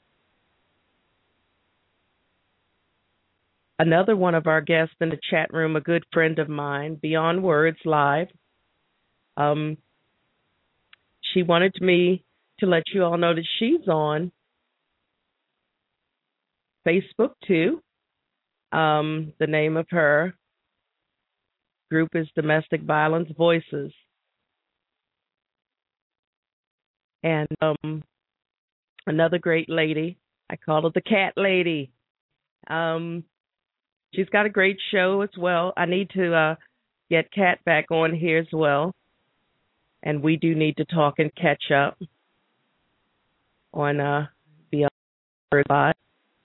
another one of our guests in the chat room, a good friend of mine, Beyond Words Live, um, she wanted me to let you all know that she's on Facebook, too. Um, the name of her group is Domestic Violence Voices. And um, another great lady, I call her the Cat Lady. Um, she's got a great show as well. I need to uh, get Cat back on here as well. And we do need to talk and catch up on uh, Beyond Words Live.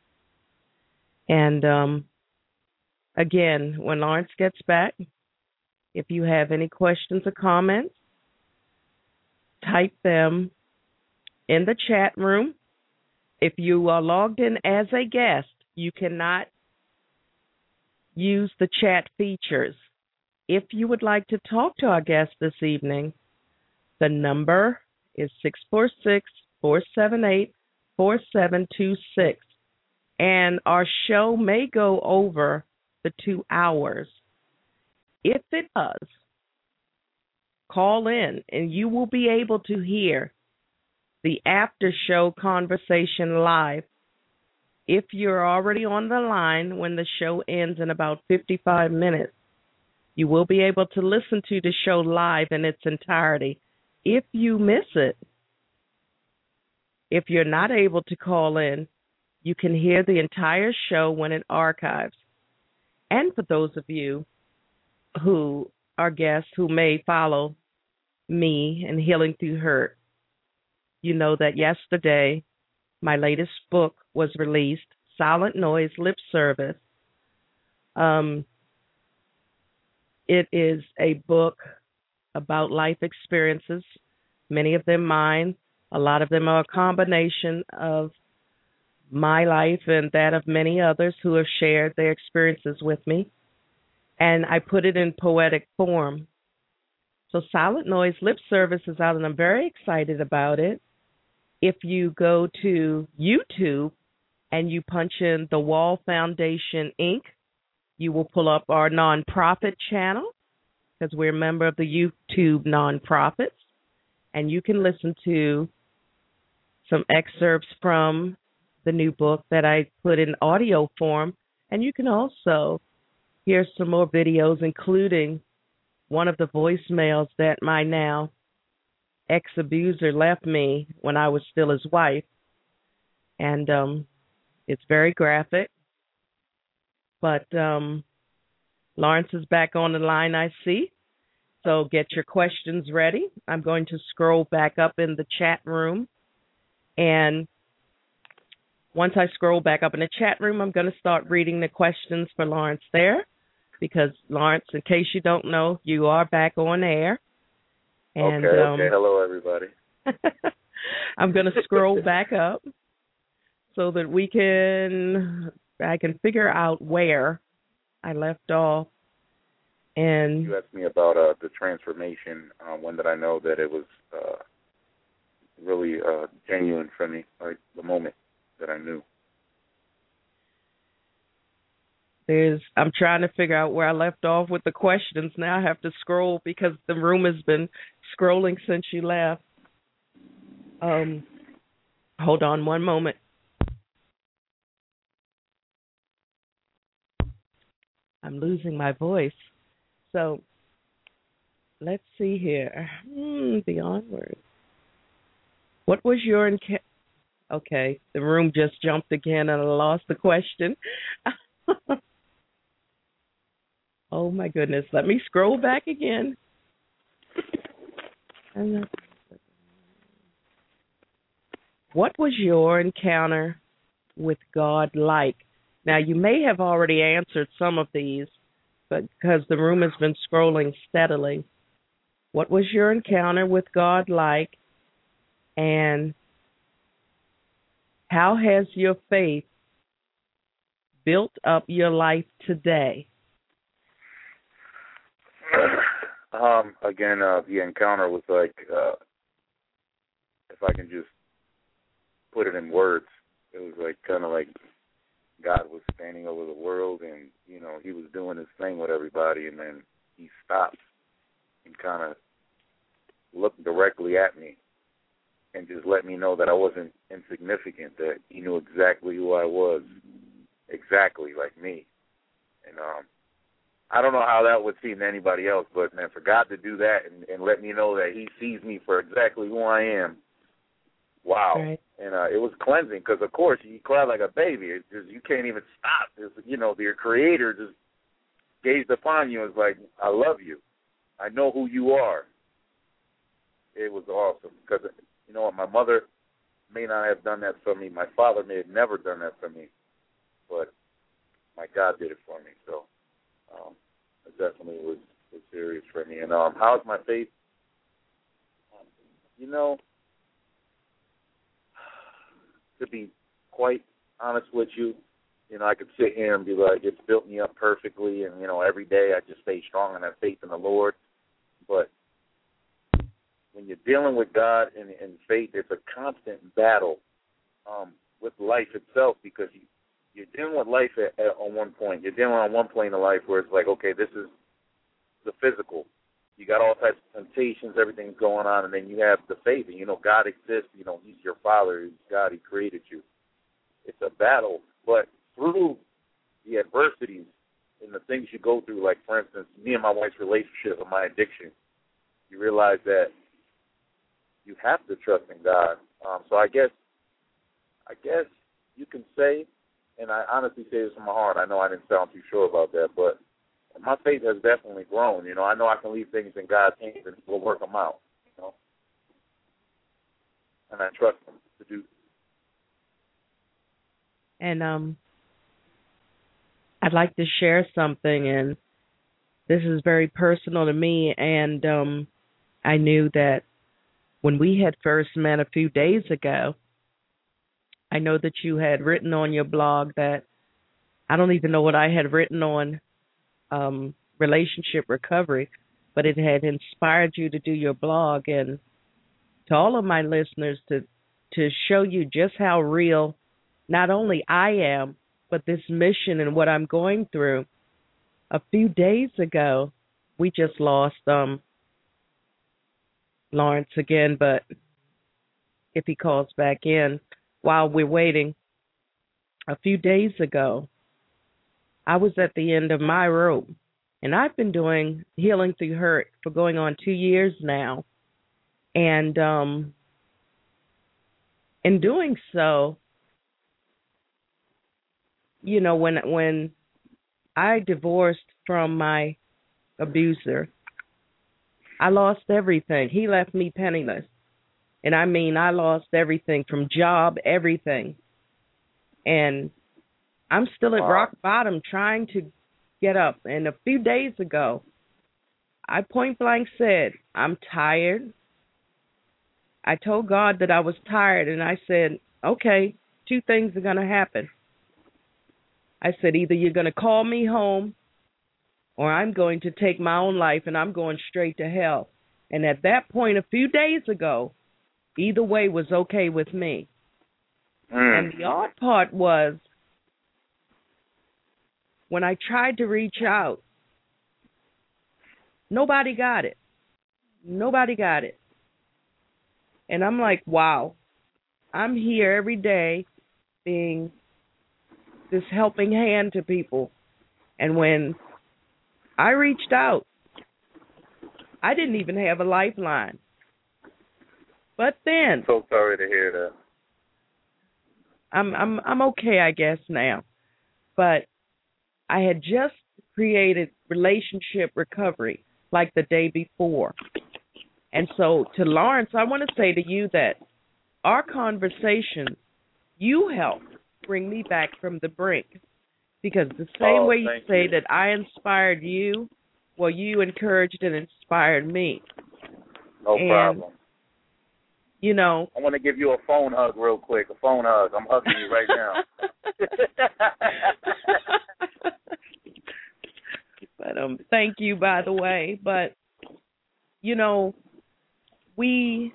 And um, again, when Lawrence gets back, if you have any questions or comments, type them in the chat room. If you are logged in as a guest, you cannot use the chat features. If you would like to talk to our guest this evening, the number is six four six, four seven eight, four seven two six. And our show may go over the two hours. If it does, call in and you will be able to hear the after show conversation live. If you're already on the line when the show ends in about fifty-five minutes, you will be able to listen to the show live in its entirety. If you miss it, if you're not able to call in, you can hear the entire show when it archives. And for those of you who are guests who may follow me in Healing Through Hurt, you know that yesterday my latest book was released, Silent Noise Lip Service. Um, it is a book about life experiences, many of them mine. A lot of them are a combination of my life and that of many others who have shared their experiences with me. And I put it in poetic form. So Silent Noise Lip Service is out, and I'm very excited about it. If you go to YouTube and you punch in the Wall Foundation, Incorporated, you will pull up our nonprofit channel, because we're a member of the YouTube nonprofits, and you can listen to some excerpts from the new book that I put in audio form, and you can also hear some more videos, including one of the voicemails that my now ex-abuser left me when I was still his wife, and um, it's very graphic. But um, Lawrence is back on the line, I see. So get your questions ready. I'm going to scroll back up in the chat room. And once I scroll back up in the chat room, I'm going to start reading the questions for Lawrence there. Because, Lawrence, in case you don't know, you are back on air. And, okay, um, okay. Hello, everybody. I'm going to scroll back up so that we can, I can figure out where I left off. And you asked me about uh, the transformation. Uh, when did I know that it was uh, really uh, genuine for me? Like the moment that I knew. There's, I'm trying to figure out where I left off with the questions. Now I have to scroll because the room has been scrolling since you left. Um, hold on one moment. I'm losing my voice. So let's see here. Hmm, beyond words. What was your enca- Okay, the room just jumped again and I lost the question. Oh my goodness. Let me scroll back again. What was your encounter with God like? Now, you may have already answered some of these, but because the room has been scrolling steadily. What was your encounter with God like? And how has your faith built up your life today? Um, again, uh, the encounter was like, uh, if I can just put it in words, it was like kind of like God was standing over the world, and you know he was doing his thing with everybody, and then he stopped and kind of looked directly at me and just let me know that I wasn't insignificant, that he knew exactly who I was, exactly like me. And um, I don't know how that would seem to anybody else, but man, for God to do that and, and let me know that he sees me for exactly who I am, wow. Right. And uh, it was cleansing because, of course, you cry like a baby. It's just, you can't even stop. It's, you know, your Creator just gazed upon you and was like, I love you. I know who you are. It was awesome because, you know what, my mother may not have done that for me. My father may have never done that for me, but my God did it for me. So um, it definitely was, was serious for me. And um, how's my faith? Um, you know, to be quite honest with you, you know, I could sit here and be like, it's built me up perfectly, and, you know, every day I just stay strong and have faith in the Lord. But when you're dealing with God and, and faith, it's a constant battle um, with life itself, because you, you're dealing with life at, at, on one point. You're dealing on one plane of life where it's like, okay, this is the physical. You got all types of temptations, everything's going on, and then you have the faith, and you know God exists. You know He's your Father. He's God. He created you. It's a battle, but through the adversities and the things you go through, like, for instance, me and my wife's relationship and my addiction, you realize that you have to trust in God. Um, so I guess, I guess you can say, and I honestly say this from my heart, I know I didn't sound too sure about that, but my faith has definitely grown. You know, I know I can leave things in God's hands and He'll work them out, you know, and I trust Him to do. And um, I'd like to share something, and this is very personal to me, and um, I knew that when we had first met a few days ago, I know that you had written on your blog that, I don't even know what I had written on um, relationship recovery, but it had inspired you to do your blog. And to all of my listeners, to to show you just how real not only I am, but this mission and what I'm going through. A few days ago, we just lost um, Lawrence again, but if he calls back in while we're waiting, a few days ago, I was at the end of my rope. And I've been doing Healing Through Hurt for going on two years now. And um, in doing so, you know, when when I divorced from my abuser. I lost everything. He left me penniless. And I mean, I lost everything from job, everything. And I'm still at Wow. rock bottom trying to get up. And a few days ago, I point blank said, I'm tired. I told God that I was tired, and I said, okay, two things are going to happen. I said, either you're going to call me home or I'm going to take my own life and I'm going straight to hell. And at that point, a few days ago, either way was okay with me. Mm. And the odd part was when I tried to reach out, nobody got it. Nobody got it. And I'm like, wow, I'm here every day being this helping hand to people. And when I reached out, I didn't even have a lifeline. But then So sorry to hear that. I'm I'm I'm okay, I guess now. But I had just created relationship recovery like the day before. And so to Lawrence, I want to say to you that our conversation, you helped bring me back from the brink. Because the same Oh, way you thank say you. that I inspired you, well, you encouraged and inspired me. No and, problem. You know. I want to give you a phone hug real quick, a phone hug. I'm hugging you right now. But um, thank you, by the way. But, you know, we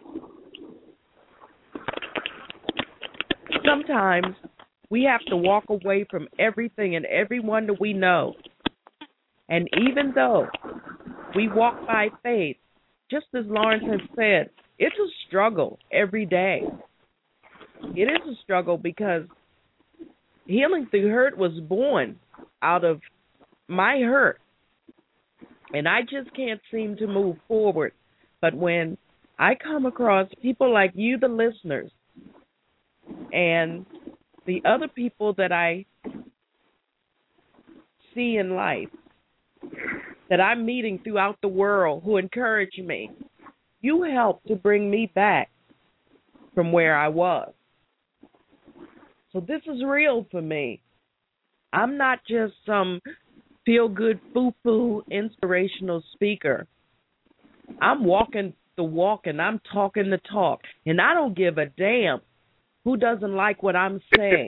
sometimes we have to walk away from everything and everyone that we know. And even though we walk by faith, just as Lawrence has said, it's a struggle every day. It is a struggle because Healing Through Hurt was born out of my hurt. And I just can't seem to move forward. But when I come across people like you, the listeners, and the other people that I see in life, that I'm meeting throughout the world who encourage me, you help to bring me back from where I was. So this is real for me. I'm not just some feel-good, foo-foo, inspirational speaker. I'm walking the walk and I'm talking the talk. And I don't give a damn who doesn't like what I'm saying.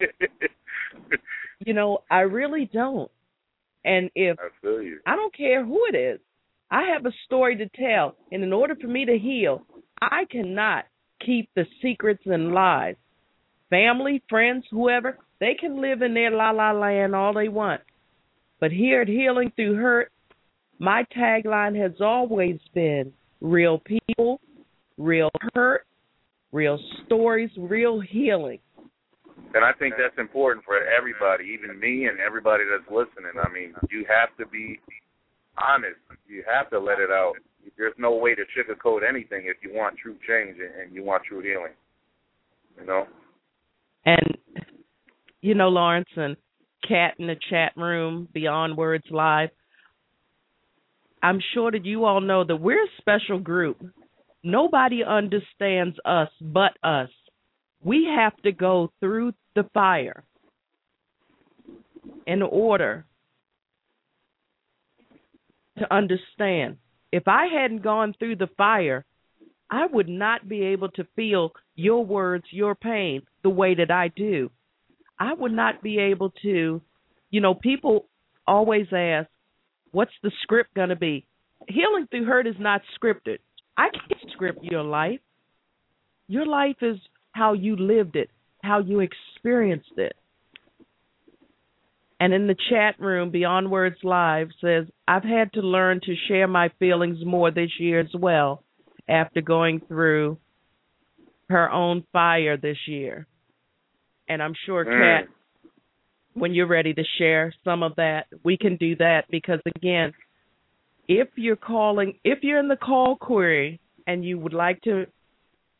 You know, I really don't. And if I feel you. I don't care who it is, I have a story to tell. And in order for me to heal, I cannot keep the secrets and lies. Family, friends, whoever, they can live in their la-la land all they want. But here at Healing Through Hurt, my tagline has always been real people, real hurt, real stories, real healing. And I think that's important for everybody, even me and everybody that's listening. I mean, you have to be honest. You have to let it out. There's no way to sugarcoat anything if you want true change and you want true healing. You know? And, you know, Lawrence and Kat in the chat room, Beyond Words Live, I'm sure that you all know that we're a special group. Nobody understands us but us. We have to go through the fire in order to understand. If I hadn't gone through the fire, I would not be able to feel your words, your pain, the way that I do. I would not be able to, you know, people always ask, what's the script going to be? Healing Through Hurt is not scripted. I can't script your life. Your life is how you lived it, how you experienced it. And in the chat room, Beyond Words Live says, I've had to learn to share my feelings more this year as well after going through her own fire this year. And I'm sure, Kat, mm. when you're ready to share some of that, we can do that because, again, if you're calling, if you're in the call query and you would like to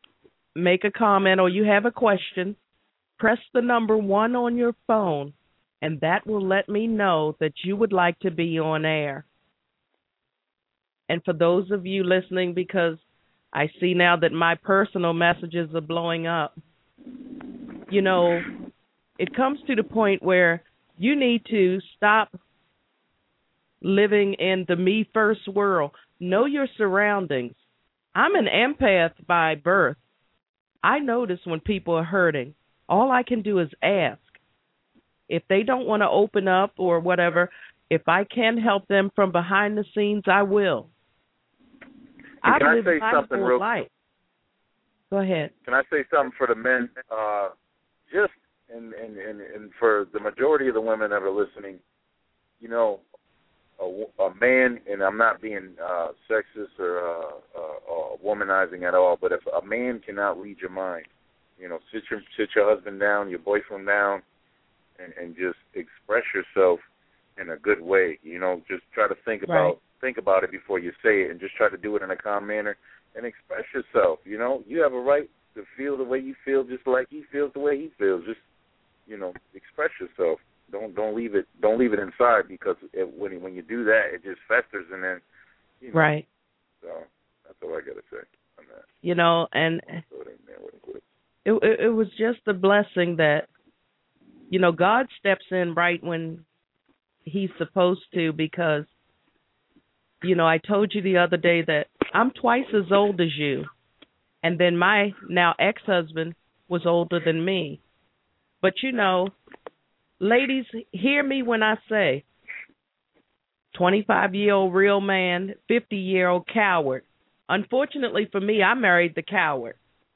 make a comment or you have a question, press the number one on your phone and that will let me know that you would like to be on air. And for those of you listening, because I see now that my personal messages are blowing up, you know, it comes to the point where you need to stop living in the me first world. Know your surroundings. I'm an empath by birth. I notice when people are hurting. All I can do is ask. If they don't want to open up or whatever, if I can help them from behind the scenes, I will. Can I've I lived say my something whole real life. Go ahead. Can I say something for the men? Uh, just and, and, and, and for the majority of the women that are listening, you know, a, a man, and I'm not being uh, sexist or uh, uh, uh, womanizing at all, but if a man cannot read your mind, you know, sit your sit your husband down, your boyfriend down, and, and just express yourself in a good way. You know, just try to think about Right. think about it before you say it, and just try to do it in a calm manner and express yourself. You know, you have a right to feel the way you feel, just like he feels the way he feels. Just, you know, express yourself. Don't don't leave it don't leave it inside, because it, when when you do that, it just festers, and then you know, Right. So that's all I gotta say on that. You know, and So it ain't there with it. it, it, it was just a blessing that, you know, God steps in right when he's supposed to, because, you know, I told you the other day that I'm twice as old as you, and then my now ex-husband was older than me. But, you know, ladies, hear me when I say twenty-five-year-old real man, fifty-year-old coward. Unfortunately for me, I married the coward.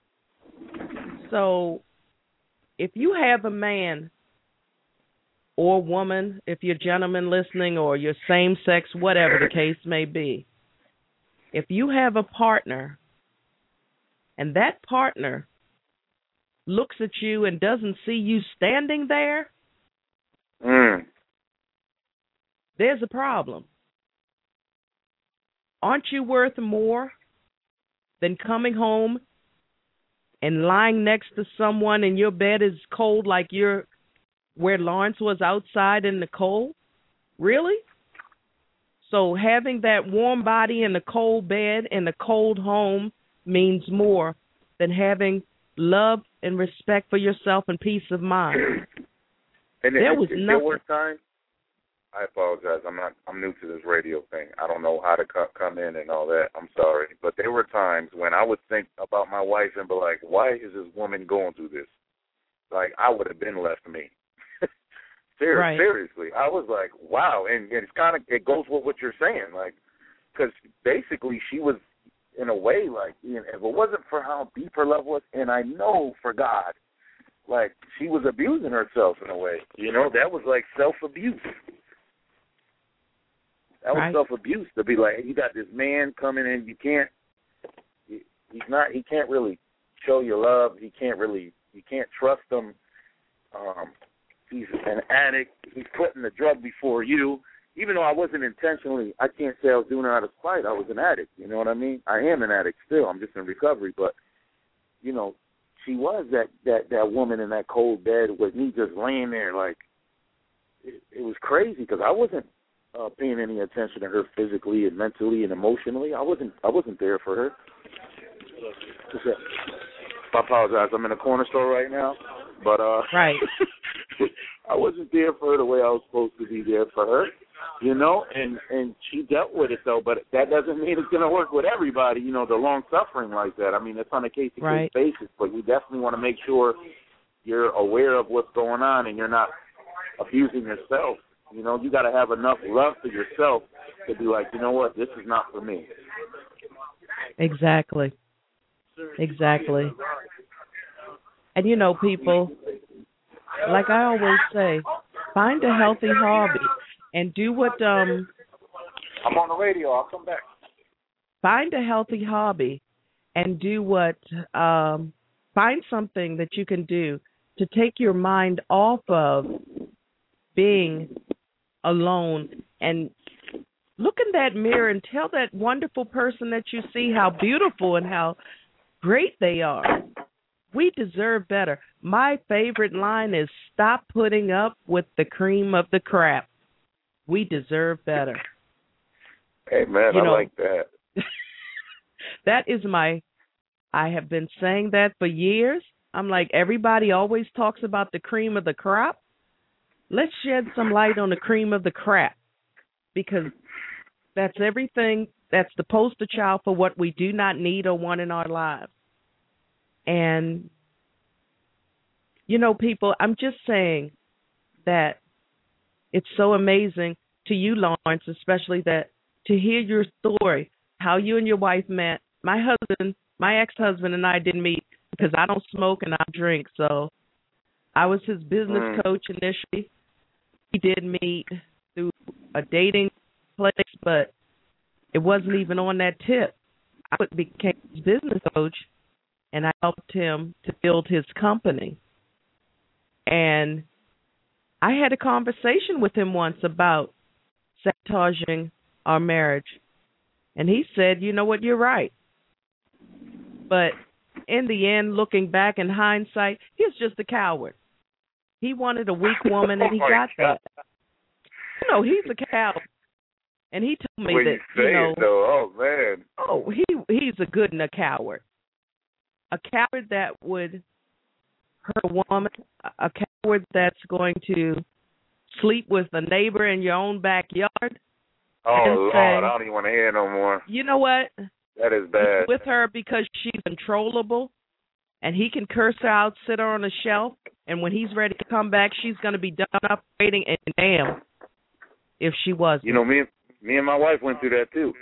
So if you have a man or woman, if you're a gentleman listening, or you're same-sex, whatever the case may be, if you have a partner and that partner looks at you and doesn't see you standing there, Mm. there's a problem. Aren't you worth more than coming home and lying next to someone and your bed is cold like you're where Lawrence was outside in the cold? Really? So having that warm body in the cold bed in the cold home means more than having love and respect for yourself and peace of mind. And There it, was it, nothing. There were times. I apologize. I'm not. I'm new to this radio thing. I don't know how to co- come in and all that. I'm sorry, but there were times when I would think about my wife and be like, "Why is this woman going through this?" Like, I would have been left me. Ser- Right. Seriously, I was like, "Wow," and, and it's kind of it goes with what you're saying, like, because basically she was in a way like, you know, if it wasn't for how deep her love was, and I know for God, like, she was abusing herself in a way. You know, that was like self-abuse. That was Right. self-abuse, to be like, you got this man coming in, you can't, he, he's not, he can't really show you love. He can't really, you can't trust him. Um, he's an addict. He's putting the drug before you. Even though I wasn't intentionally, I can't say I was doing it out of spite. I was an addict. You know what I mean? I am an addict still. I'm just in recovery. But, you know, she was that, that, that woman in that cold bed with me just laying there. Like, it, it was crazy because I wasn't uh, paying any attention to her physically and mentally and emotionally. I wasn't I wasn't there for her. What's that? I apologize. I'm in a corner store right now. But uh, Right. I wasn't there for her the way I was supposed to be there for her. You know, and, and she dealt with it, though, but that doesn't mean it's going to work with everybody, you know, the long suffering like that. I mean, it's on a case-to-case Right. basis, but you definitely want to make sure you're aware of what's going on and you're not abusing yourself. You know, you got to have enough love for yourself to be like, you know what, this is not for me. Exactly. Exactly. And, you know, people, like I always say, find a healthy hobby. And do what, um, I'm on the radio. I'll come back. Find a healthy hobby and do what, um, find something that you can do to take your mind off of being alone and look in that mirror and tell that wonderful person that you see how beautiful and how great they are. We deserve better. My favorite line is, stop putting up with the cream of the crap. We deserve better. Hey, man, you I know, like that. That is my, I have been saying that for years. I'm like, everybody always talks about the cream of the crop. Let's shed some light on the cream of the crap, because that's everything. That's the poster child for what we do not need or want in our lives. And, you know, people, I'm just saying that it's so amazing to you, Lawrence, especially that to hear your story, how you and your wife met. My husband, my ex-husband and I didn't meet because I don't smoke and I don't drink. So I was his business mm. coach initially. We did meet through a dating place, but it wasn't even on that tip. I became his business coach, and I helped him to build his company. And I had a conversation with him once about sabotaging our marriage. And he said, you know what, you're right. But in the end, looking back in hindsight, he was just a coward. He wanted a weak woman, and he oh got God. that. No, he's a coward. And he told me when that, you, say you know, it, though, oh, man. Oh, he he's a good and a coward. A coward that would hurt a woman, a coward that's going to sleep with a neighbor in your own backyard. Oh, and Lord, say, I don't even want to hear no more. You know what? That is bad. He's with her because she's controllable, and he can curse her out, sit her on a shelf, and when he's ready to come back, she's going to be done up waiting, and damn, if she wasn't. You know, me, me and my wife went through that, too.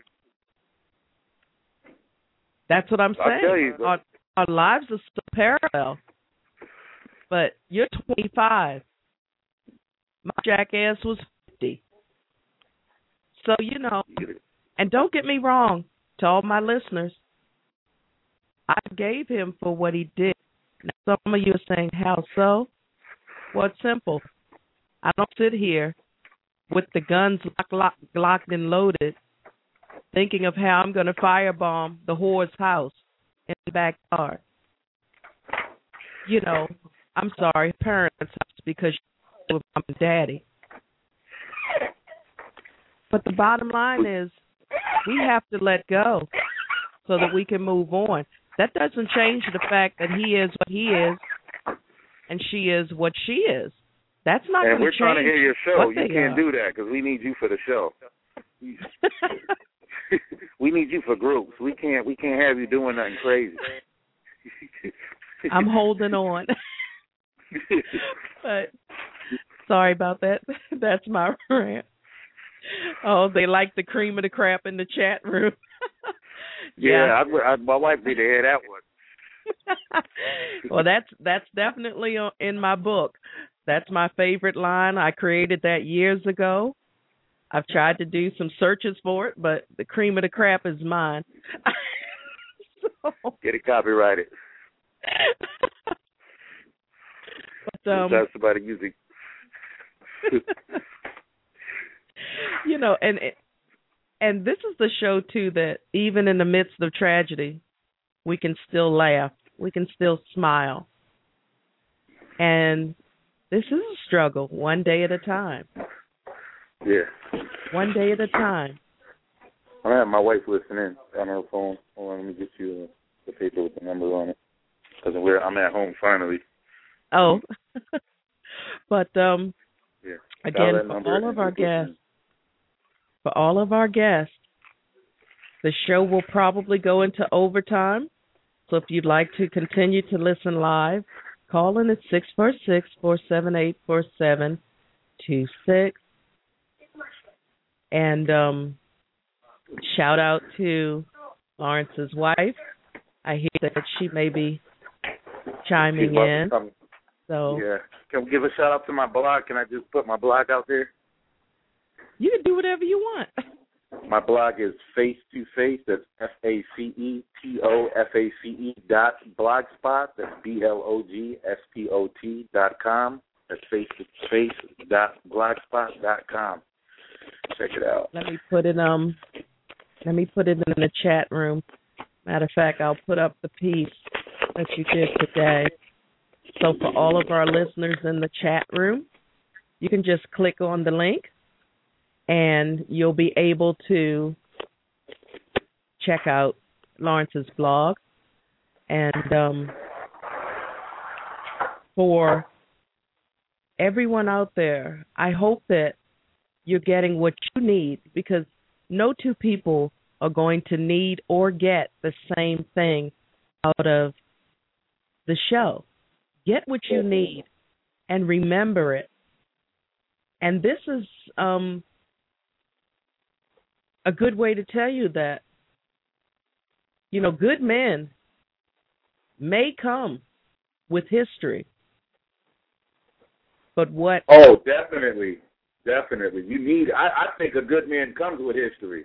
That's what I'm saying. I'll tell you, our, our lives are so parallel. But you're twenty-five. My jackass was fifty. So, you know, and don't get me wrong, to all my listeners, I gave him for what he did. Now, some of you are saying, how so? Well, it's simple. I don't sit here with the guns lock, lock, locked and loaded thinking of how I'm going to firebomb the whore's house in the backyard. You know, I'm sorry, parents' house, because you're with mom and daddy. But the bottom line is we have to let go so that we can move on. That doesn't change the fact that he is what he is and she is what she is. That's not going to change. And we're trying to hear your show. You can't are. do that because we need you for the show. We need you for groups. We can't. We can't have you doing nothing crazy. I'm holding on. But sorry about that. That's my rant. Oh, they like the cream of the crap in the chat room. Yeah, yeah I, I, my wife need to hear that one. Well, that's that's definitely in my book. That's my favorite line. I created that years ago. I've tried to do some searches for it, but the cream of the crap is mine. So, get it copyrighted. But, um, that's somebody using. You know, and and this is the show too that even in the midst of tragedy, we can still laugh, we can still smile, and this is a struggle, one day at a time. Yeah. One day at a time. I have my wife listening on her phone. Hold on, let me get you the paper with the number on it. Because I'm at home finally. Oh. But, um, yeah. again, for all of our guests, for all of our guests, the show will probably go into overtime. So if you'd like to continue to listen live, call in at six four six, four seven eight, four seven two six. And um, shout out to Lawrence's wife. I hear that she may be chiming in. So yeah, can we give a shout out to my blog? Can I just put my blog out there? You can do whatever you want. My blog is Face to Face. That's F A C E T O F A C E dot blogspot. That's B L O G S P O T dot com. That's Face to Face dot blogspot dot com. Check it out. Let me put it um. Let me put it in the chat room. Matter of fact, I'll put up the piece that you did today. So for all of our listeners in the chat room, you can just click on the link and you'll be able to check out Lawrence's blog. And um, for everyone out there, I hope that you're getting what you need, because no two people are going to need or get the same thing out of the show. Get what you need and remember it. And this is um, a good way to tell you that, you know, good men may come with history, but what... Oh, definitely. Definitely. You need, I, I think a good man comes with history.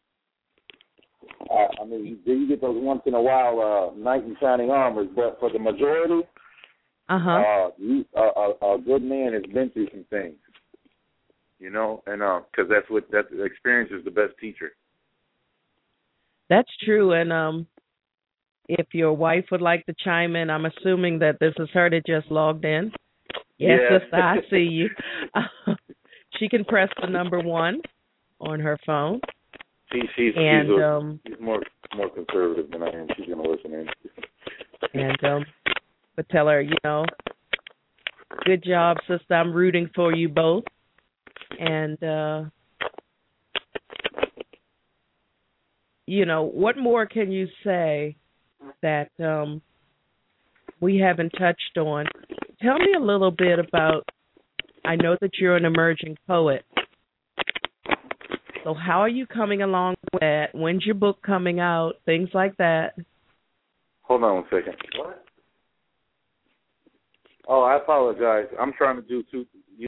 Uh, I mean, you, you get those once in a while uh, knight in shining armors, but for the majority, uh-huh. uh, you, uh, a, a good man has been through some things, you know, and because uh, that's what that experience is the best teacher. That's true, and um, if your wife would like to chime in, I'm assuming that this is her that just logged in. Yes, yeah. sister, I see you. She can press the number one on her phone. She, she's and, she's, a, um, she's more more conservative than I am. She's going to listen in. And um, but tell her, you know, good job, sister. I'm rooting for you both. And, uh, you know, what more can you say that um, we haven't touched on? Tell me a little bit about, I know that you're an emerging poet. So how are you coming along with that? When's your book coming out? Things like that. Hold on one second. What? Oh, I apologize. I'm trying to do two. You,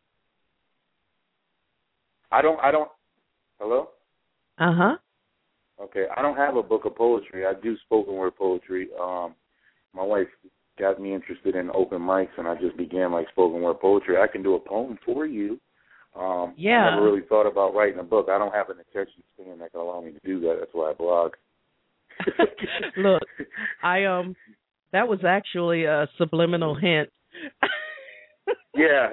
I don't. I don't. Hello? Uh huh. Okay. I don't have a book of poetry. I do spoken word poetry. Um, my wife got me interested in open mics, and I just began like spoken word poetry. I can do a poem for you. Um, yeah. I never really thought about writing a book. I don't have an attention span that can allow me to do that. That's why I blog. Look, I um, that was actually a subliminal hint. Yeah,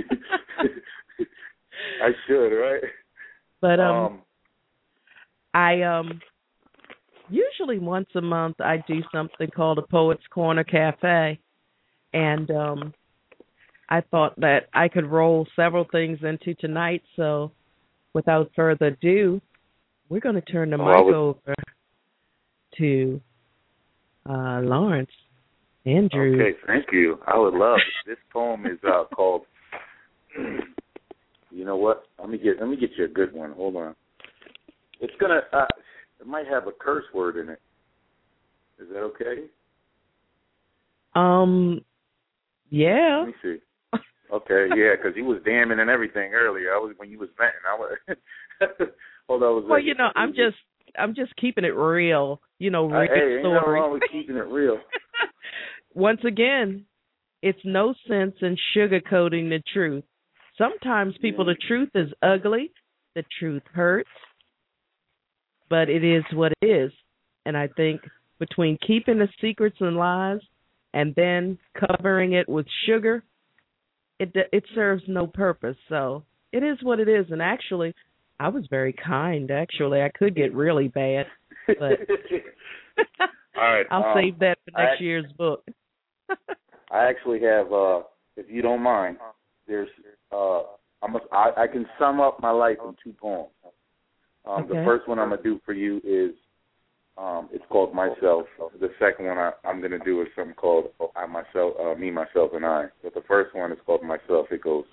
I should, right? But um, um, I um, usually once a month I do something called a Poets Corner Cafe, and um, I thought that I could roll several things into tonight. So, without further ado, we're going to turn the oh, mic would... over to uh, Lawrence. Andrew. Okay, thank you. I would love it. This poem is uh, called. You know what? Let me get let me get you a good one. Hold on. It's gonna. Uh, it might have a curse word in it. Is that okay? Um. Yeah. Let me see. Okay, yeah, because you was damning and everything earlier. I was when you was venting. I was. Hold on. Was well, like, you know, I'm just I'm just keeping it real. You know, real uh, hey, story. Ain't nothing wrong with keeping it real. Once again, it's no sense in sugarcoating the truth. Sometimes, people, the truth is ugly. The truth hurts. But it is what it is. And I think between keeping the secrets and lies and then covering it with sugar, it it serves no purpose. So it is what it is. And actually, I was very kind, actually. I could get really bad. But all right, I'll um, save that for next I, year's book. I actually have, uh, if you don't mind, there's, uh, I'm a, I, I can sum up my life in two poems. Um, okay. The first one I'm going to do for you is, um, it's called Myself. The second one I, I'm going to do is something called I Myself, uh, Me, Myself, and I. But the first one is called Myself. It goes,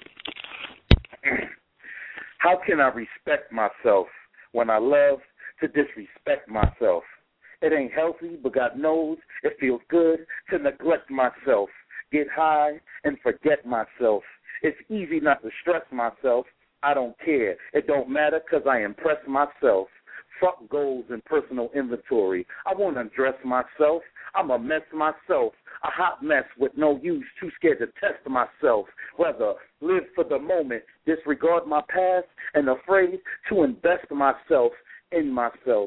how can I respect myself when I love to disrespect myself? It ain't healthy, but God knows it feels good to neglect myself, get high and forget myself. It's easy not to stress myself. I don't care. It don't matter because I impress myself. Fuck goals and personal inventory. I won't undress myself. I'm a mess myself, a hot mess with no use, too scared to test myself. Rather live for the moment, disregard my past, and afraid to invest myself in myself.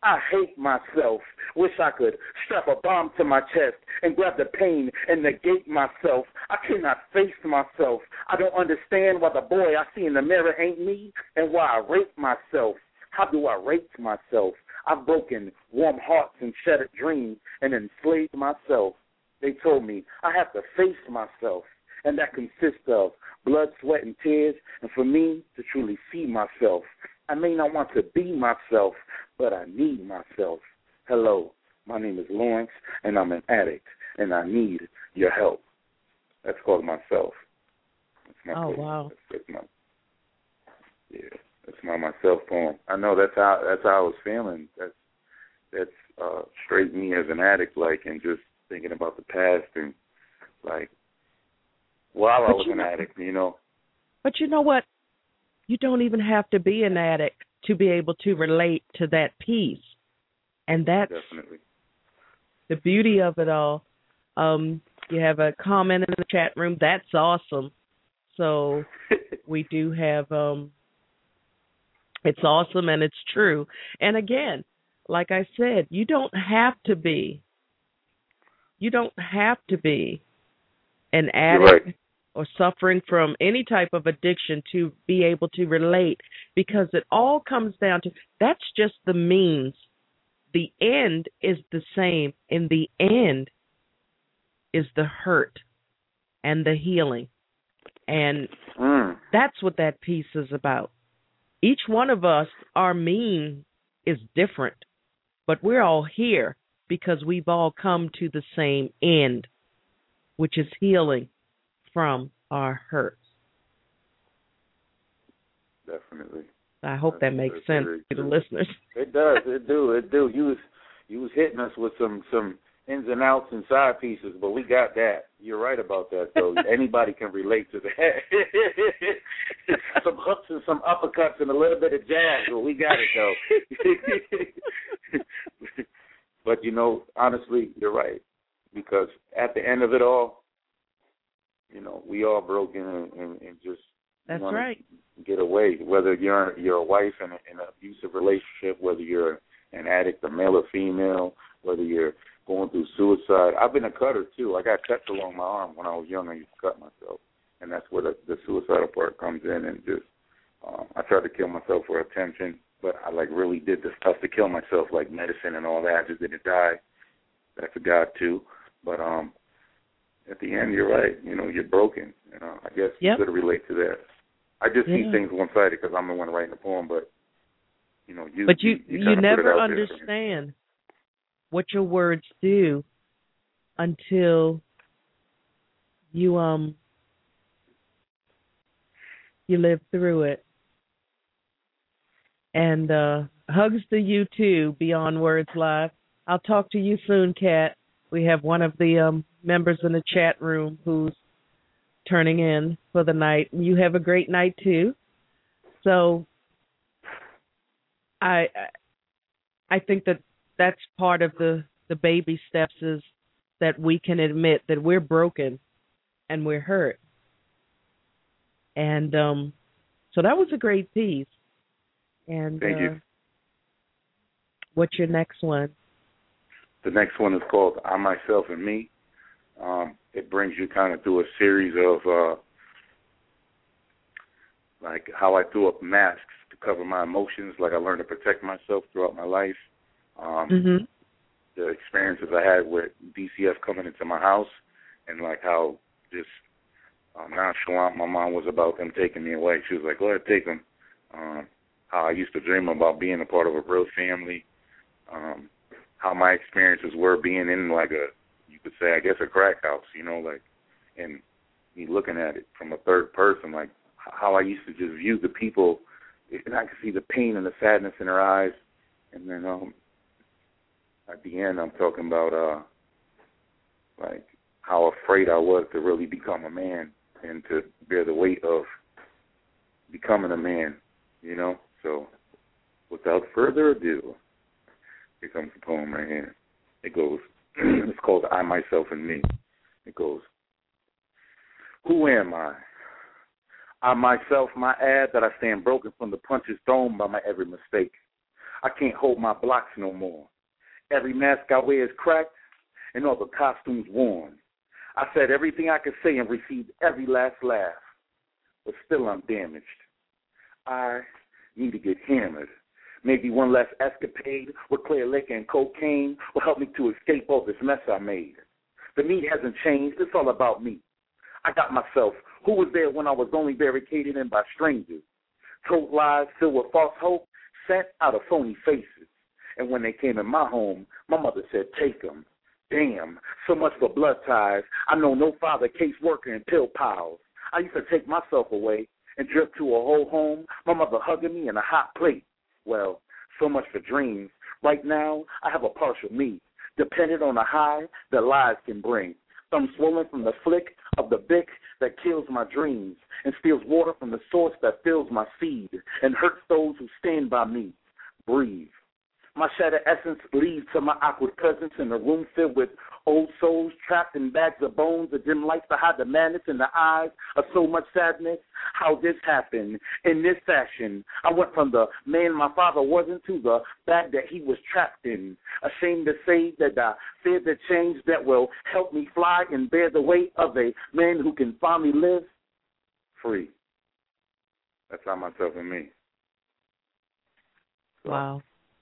I hate myself. Wish I could strap a bomb to my chest and grab the pain and negate myself. I cannot face myself. I don't understand why the boy I see in the mirror ain't me and why I rape myself. How do I rate myself? I've broken warm hearts and shattered dreams and enslaved myself. They told me I have to face myself, and that consists of blood, sweat, and tears, and for me to truly see myself. I may not want to be myself, but I need myself. Hello, my name is Lawrence, and I'm an addict, and I need your help. That's called Myself. That's my oh, poem. wow. That's, that's my, yeah, that's my Myself poem. I know that's how that's how I was feeling. That's that's uh, straight me as an addict, like, and just thinking about the past and like while but I was an know, addict, you know. But you know what? You don't even have to be an addict to be able to relate to that piece. And that's definitely the beauty of it all. Um, you have a comment in the chat room. That's awesome. So we do have, um, it's awesome and it's true. And again, like I said, you don't have to be, you don't have to be an addict. Right. Or suffering from any type of addiction to be able to relate, because it all comes down to, that's just the means. The end is the same. In the end is the hurt and the healing. And mm. that's what that piece is about. Each one of us, our mean is different, but we're all here because we've all come to the same end, which is healing from our hurts. Definitely. I hope that's, that makes sense to the listeners. It does. It do. It do. You was you was hitting us with some some ins and outs and side pieces, but we got that. You're right about that. So anybody can relate to that. Some hooks and some uppercuts and a little bit of jazz, but we got it though. But you know, honestly, you're right, because at the end of it all, you know, we all broken and, and, and just That's want right. to get away. Whether you're you're a wife in, a, in an abusive relationship, whether you're an addict, a male or female, whether you're going through suicide. I've been a cutter too. I got cuts along my arm when I was young. I used to cut myself, and that's where the, the suicidal part comes in. And just um, I tried to kill myself for attention, but I like really did the stuff to kill myself, like medicine and all that. I just didn't die. That's a God too, but um. At the end, you're right. You know, you're broken. You know, I guess yep. you could relate to that. I just yeah. see things one-sided because I'm the one writing the poem, but, you know, you But you, you, you, you never understand there. what your words do until you, um, you live through it. And uh, hugs to you, too, Beyond Words Live. I'll talk to you soon, Kat. We have one of the um, members in the chat room who's turning in for the night. You have a great night, too. So I I think that that's part of the, the baby steps is that we can admit that we're broken and we're hurt. And um, so that was a great piece. And Thank uh, you. What's your next one? The next one is called I, Myself, and Me. Um, it brings you kind of through a series of, uh, like, how I threw up masks to cover my emotions, like I learned to protect myself throughout my life. Um, mm-hmm. The experiences I had with D C F coming into my house, and, like, how just uh, nonchalant my mom was about them taking me away. She was like, go ahead, take them. Um, how I used to dream about being a part of a real family. Um, how my experiences were being in, like, a, you could say, I guess, a crack house, you know, like, and me looking at it from a third person, like, how I used to just view the people, and I could see the pain and the sadness in their eyes. And then um, at the end, I'm talking about, uh, like, how afraid I was to really become a man and to bear the weight of becoming a man, you know. So without further ado, here comes the poem right here. It goes, it's called I, Myself, and Me. It goes, who am I? I, myself, my ad that I stand broken from the punches thrown by my every mistake. I can't hold my blocks no more. Every mask I wear is cracked and all the costumes worn. I said everything I could say and received every last laugh, but still I'm damaged. I need to get hammered. Maybe one last escapade with clear liquor and cocaine will help me to escape all this mess I made. The me hasn't changed. It's all about me. I got myself. Who was there when I was only barricaded in by strangers? Told lies filled with false hope, sent out of phony faces. And when they came in my home, my mother said, take them. Damn, so much for blood ties. I know no father, caseworker, and pill piles. I used to take myself away and drift to a whole home, my mother hugging me in a hot plate. Well, so much for dreams. Right now, I have a partial me, dependent on the high that lies can bring. Thumb swollen from the flick of the Bic that kills my dreams and steals water from the source that fills my seed and hurts those who stand by me. Breathe. My shattered essence leads to my awkward presence in a room filled with old souls trapped in bags of bones, a dim lights to hide the madness in the eyes of so much sadness. How this happened in this fashion. I went from the man my father wasn't to the bag that he was trapped in. Ashamed to say that I feared the change that will help me fly and bear the weight of a man who can finally live free. That's how myself and me. So. Wow.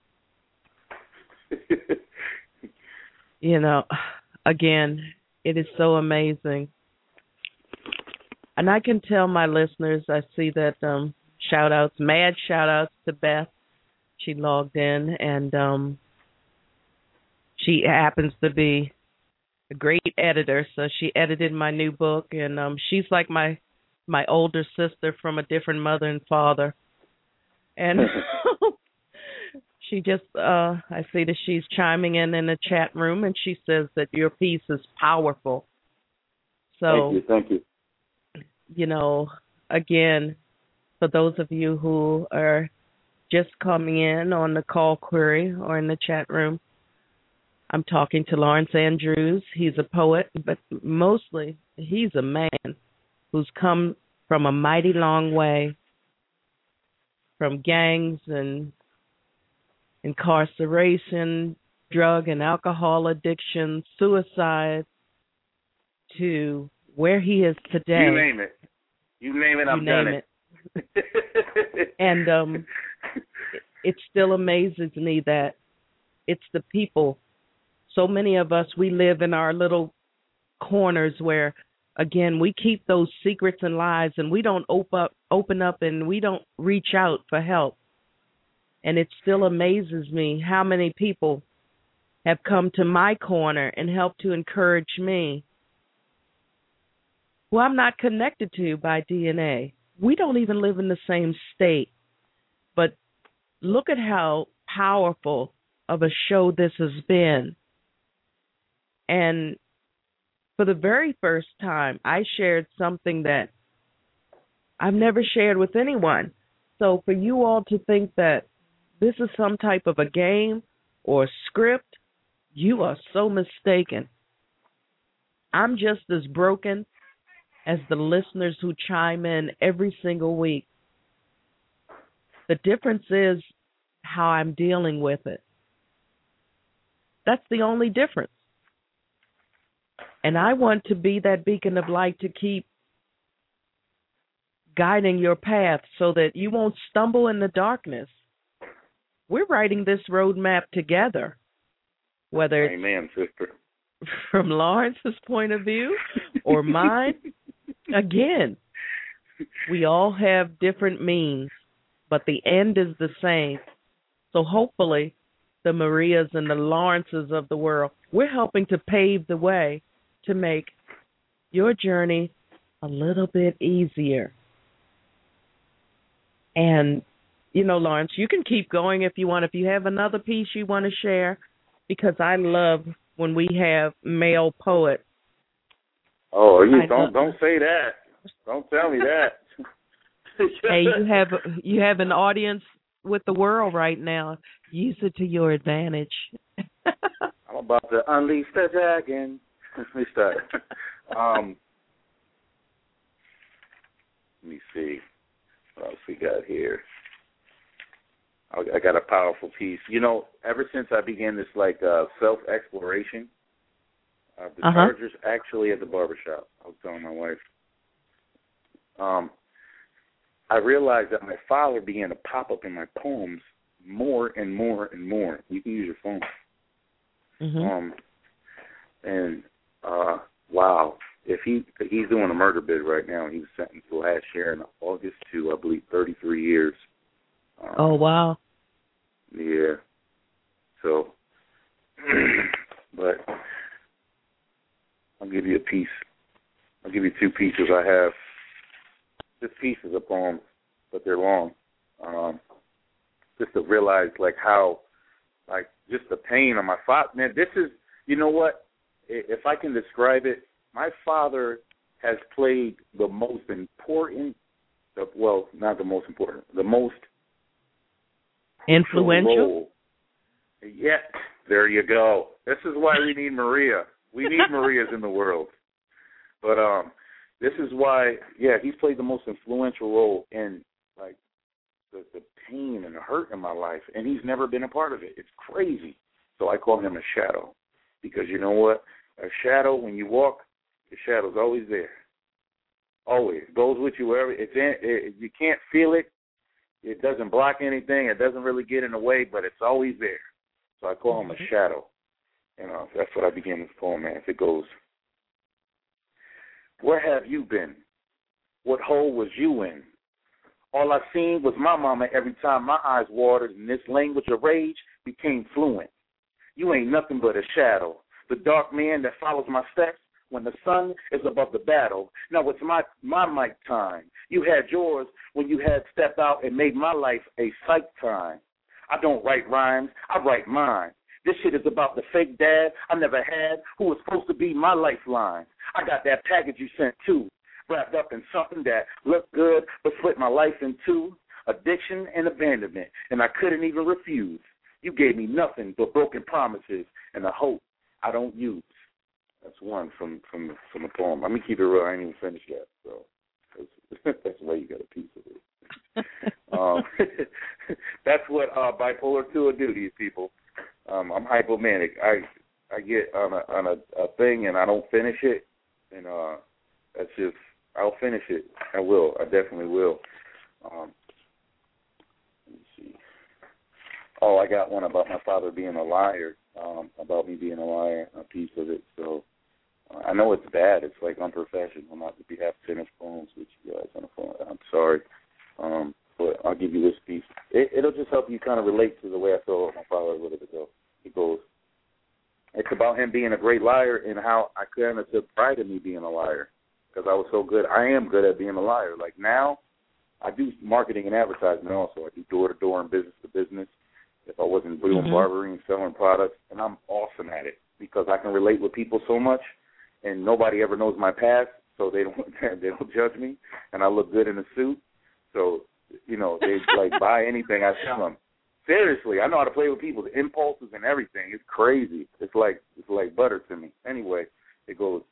You know, again, it is so amazing. And I can tell my listeners, I see that um, shout-outs, mad shout-outs to Beth. She logged in, and um, she happens to be a great editor, so she edited my new book, and um, she's like my my older sister from a different mother and father. And she just, uh, I see that she's chiming in in the chat room, and she says that your piece is powerful. So, thank you, thank you. You know, again, for those of you who are just coming in on the call query or in the chat room, I'm talking to Lawrence Andrews. He's a poet, but mostly he's a man who's come from a mighty long way, from gangs and incarceration, drug and alcohol addiction, suicide, to where he is today. You name it. You name it, I've done it. it. And um, it still amazes me that it's the people. So many of us, we live in our little corners where, again, we keep those secrets and lies, and we don't open up, open up and we don't reach out for help. And it still amazes me how many people have come to my corner and helped to encourage me, who I'm not connected to by D N A. We don't even live in the same state. But look at how powerful of a show this has been. And for the very first time, I shared something that I've never shared with anyone. So for you all to think that this is some type of a game or a script, you are so mistaken. I'm just as broken as the listeners who chime in every single week. The difference is how I'm dealing with it. That's the only difference. And I want to be that beacon of light to keep guiding your path so that you won't stumble in the darkness. We're writing this roadmap together, whether it's Amen, sister. from Lawrence's point of view or mine. Again, we all have different means, but the end is the same. So hopefully the Marias and the Lawrences of the world, we're helping to pave the way to make your journey a little bit easier. And, you know, Lawrence, you can keep going if you want. If you have another piece you want to share, because I love when we have male poets. Oh, you I don't love, don't say that. Don't tell me that. Hey, you have you have an audience with the world right now. Use it to your advantage. I'm about to unleash the dragon. Let me start. Um, let me see what else we got here. I, I got a powerful piece. You know, ever since I began this like uh, self-exploration, uh, the Uh-huh. charger's actually at the barbershop. I was telling my wife. Um, I realized that my father began to pop up in my poems more and more and more. You can use your phone. Mm-hmm. Um, and uh, wow, if he he's doing a murder bid right now, he was sentenced last year in August to, I believe, thirty-three years. Um, Oh, wow. Yeah. So, but I'll give you a piece. I'll give you two pieces I have. This piece is a poem, but they're long. Um, just to realize, like, how, like, just the pain on my father. Man, this is, you know what? If I can describe it, my father has played the most important, well, not the most important, the most influential role. Yeah, there you go. This is why we need Maria. We need Marias in the world. But um, this is why, yeah, he's played the most influential role in, like, the, the pain and the hurt in my life, and he's never been a part of it. It's crazy. So I call him a shadow, because you know what? A shadow, when you walk, the shadow's always there. Always. Goes with you wherever. It's in, it, you can't feel it. It doesn't block anything. It doesn't really get in the way, but it's always there. So I call him a shadow. And uh, that's what I begin this poem as. It goes, where have you been? What hole was you in? All I seen was my mama every time my eyes watered and this language of rage became fluent. You ain't nothing but a shadow, the dark man that follows my steps when the sun is above the battle. Now it's my, my mic time. You had yours when you had stepped out and made my life a psych time. I don't write rhymes, I write mine. This shit is about the fake dad I never had who was supposed to be my lifeline. I got that package you sent too, wrapped up in something that looked good but split my life in two, addiction and abandonment, and I couldn't even refuse. You gave me nothing but broken promises and a hope I don't use. That's one from from from the poem. Let me keep it real. I ain't even finished yet, so that's the way you got a piece of it. um, that's what uh, bipolar two will do to you people. Um, I'm hypomanic. I I get on a on a, a thing and I don't finish it, and uh, that's just I'll finish it. I will. I definitely will. Um, let me see. Oh, I got one about my father being a liar. Um, about me being a liar. A piece of it. So uh, I know it's bad. It's like unprofessional not to be have finished poems with you guys on the phone. I'm sorry. Um, but I'll give you this piece. It, it'll just help you kind of relate to the way I felt with my father a little bit ago. It goes, it's about him being a great liar and how I kind of took pride in me being a liar because I was so good. I am good at being a liar. Like now, I do marketing and advertisement also. I do door-to-door and business-to-business. If I wasn't doing mm-hmm. barbering, selling products, and I'm awesome at it because I can relate with people so much, and nobody ever knows my past, so they don't they don't judge me, and I look good in a suit. So, you know, they like buy anything I tell them. Seriously, I know how to play with people, the impulses and everything. It's crazy. It's like it's like butter to me. Anyway, it goes.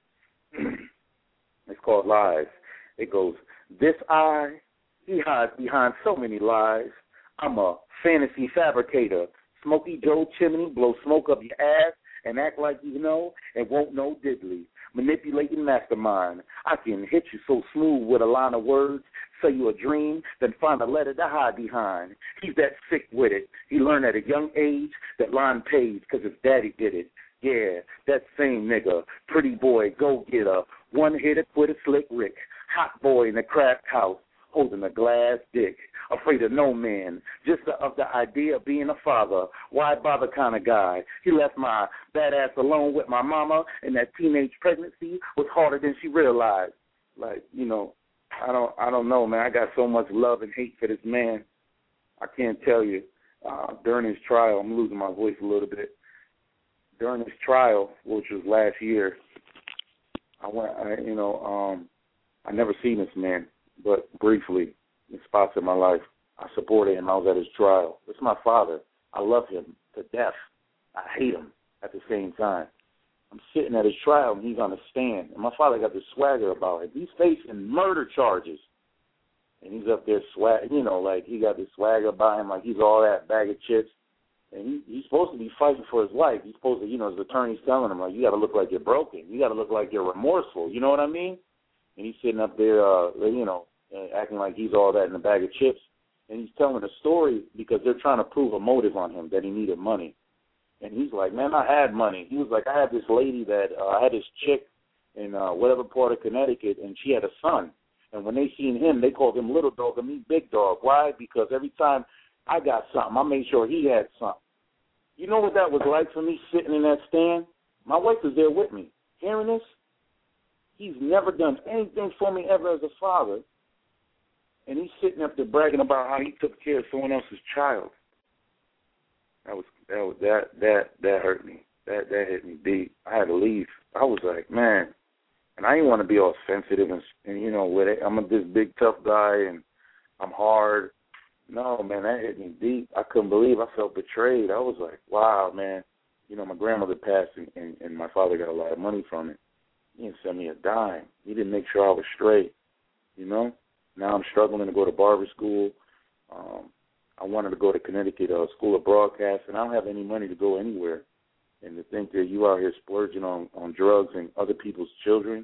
It's called Lies. It goes. This eye, he hides behind so many lies. I'm a fantasy fabricator. Smokey Joe Chimney, blow smoke up your ass and act like you know and won't know diddly. Manipulating mastermind. I can hit you so smooth with a line of words, say you a dream, then find a letter to hide behind. He's that sick with it. He learned at a young age that line pays because his daddy did it. Yeah, that same nigga, pretty boy, go-getter, one-hitter with a slick Rick, hot boy in the craft house, holding a glass dick, afraid of no man, just the, of the idea of being a father. Why bother kind of guy? He left my badass alone with my mama, and that teenage pregnancy was harder than she realized. Like, you know, I don't I don't know, man. I got so much love and hate for this man. I can't tell you. Uh, during his trial, I'm losing my voice a little bit. During his trial, which was last year, I went, I, you know, um, I never seen this man. But briefly, in spots in my life, I supported him. I was at his trial. It's my father. I love him to death. I hate him at the same time. I'm sitting at his trial, and he's on a stand. And my father got this swagger about him. He's facing murder charges. and he's up there swag, you know, like he got this swagger by him, like he's all that bag of chips. And he, he's supposed to be fighting for his life. He's supposed to, you know, his attorney's telling him, like, you got to look like you're broken. You got to look like you're remorseful. You know what I mean? And he's sitting up there, uh, you know, acting like he's all that in a bag of chips. And he's telling a story because they're trying to prove a motive on him, that he needed money. And he's like, man, I had money. He was like, I had this lady that, uh, I had this chick in uh, whatever part of Connecticut, and she had a son. And when they seen him, they called him Little Dog and me Big Dog. Why? Because every time I got something, I made sure he had something. You know what that was like for me sitting in that stand? My wife was there with me. Hearing this, he's never done anything for me ever as a father. And he's sitting up there bragging about how he took care of someone else's child. That was that was that that that hurt me. That that hit me deep. I had to leave. I was like, man, and I didn't want to be all sensitive and, and you know, with it. I'm a, this big tough guy and I'm hard. No, man, that hit me deep. I couldn't believe I felt betrayed. I was like, wow, man. You know, my grandmother passed, and, and, and my father got a lot of money from it. He didn't send me a dime. He didn't make sure I was straight, you know. Now I'm struggling to go to barber school. Um, I wanted to go to Connecticut uh, School of Broadcast, and I don't have any money to go anywhere. And to think that you out here splurging on, on drugs and other people's children,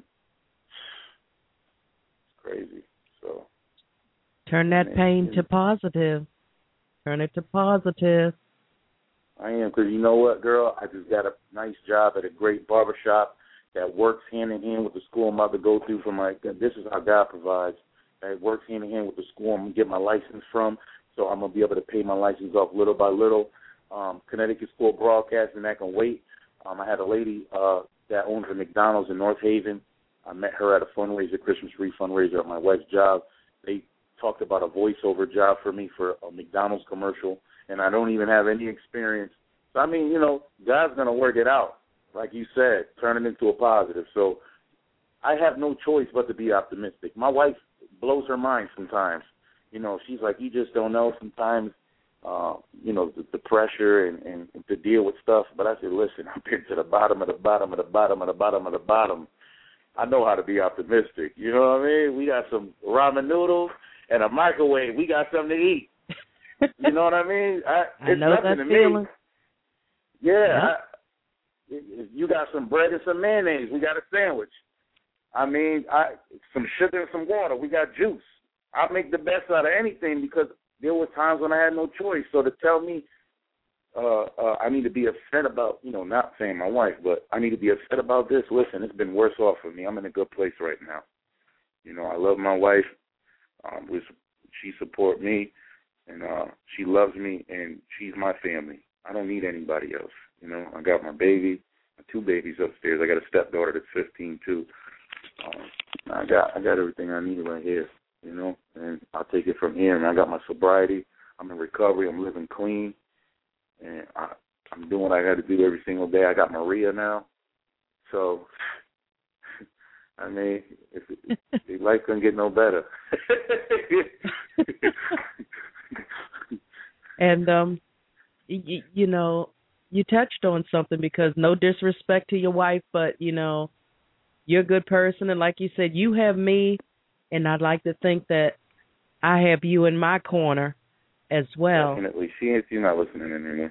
it's crazy. So turn that pain to positive. Turn it to positive. I am, because you know what, girl? I just got a nice job at a great barbershop that works hand in hand with the school I'm about to go through for my, this is how God provides. It works hand in hand with the school I'm going to get my license from, so I'm going to be able to pay my license off little by little. Um, Connecticut School of Broadcasting, that can wait. Um, I had a lady uh, that owns a McDonald's in North Haven. I met her at a fundraiser, Christmas Eve fundraiser at my wife's job. They talked about a voiceover job for me for a McDonald's commercial, and I don't even have any experience. So, I mean, you know, God's going to work it out, like you said, turn it into a positive. So I have no choice but to be optimistic. My wife blows her mind sometimes. You know, she's like, you just don't know sometimes, uh, you know, the, the pressure and, and, and to deal with stuff. But I said, listen, I've been to the bottom of the bottom of the bottom of the bottom of the bottom. I know how to be optimistic. You know what I mean? We got some ramen noodles and a microwave. We got something to eat. You know what I mean? I, I it's know nothing that to feeling. me. Yeah. Yeah. I, you got some bread and some mayonnaise. We got a sandwich. I mean, I some sugar and some water. We got juice. I make the best out of anything because there were times when I had no choice. So to tell me uh, uh, I need to be upset about, you know, not saying my wife, but I need to be upset about this, listen, it's been worse off for me. I'm in a good place right now. You know, I love my wife. Um, she support me, and uh, she loves me, and she's my family. I don't need anybody else. You know, I got my baby, my two babies upstairs. I got a stepdaughter that's fifteen too. Um, I got I got everything I need right here. You know, and I'll take it from here. And I got my sobriety. I'm in recovery. I'm living clean, and I, I'm doing what I got to do every single day. I got Maria now, so I mean, if, if life couldn't get no better. And um, you, you know, you touched on something, because no disrespect to your wife, but you know, you're a good person, and like you said, you have me, and I'd like to think that I have you in my corner as well. Definitely, she ain't she's not listening anymore.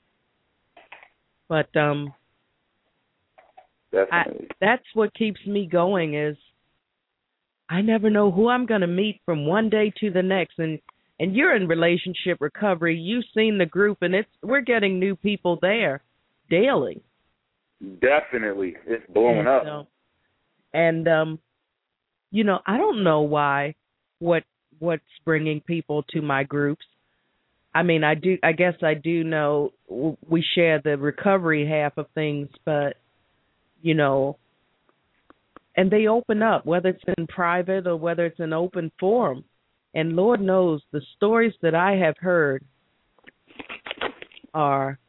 But um, definitely, I, that's what keeps me going. Is I never know who I'm going to meet from one day to the next, and. And you're in relationship recovery. You've seen the group, and it's we're getting new people there daily. Definitely. It's blowing and, up. So, and, um, you know, I don't know why, what what's bringing people to my groups. I mean, I do. I guess I do know we share the recovery half of things, but, you know, and they open up, whether it's in private or whether it's an open forum. And Lord knows the stories that I have heard are,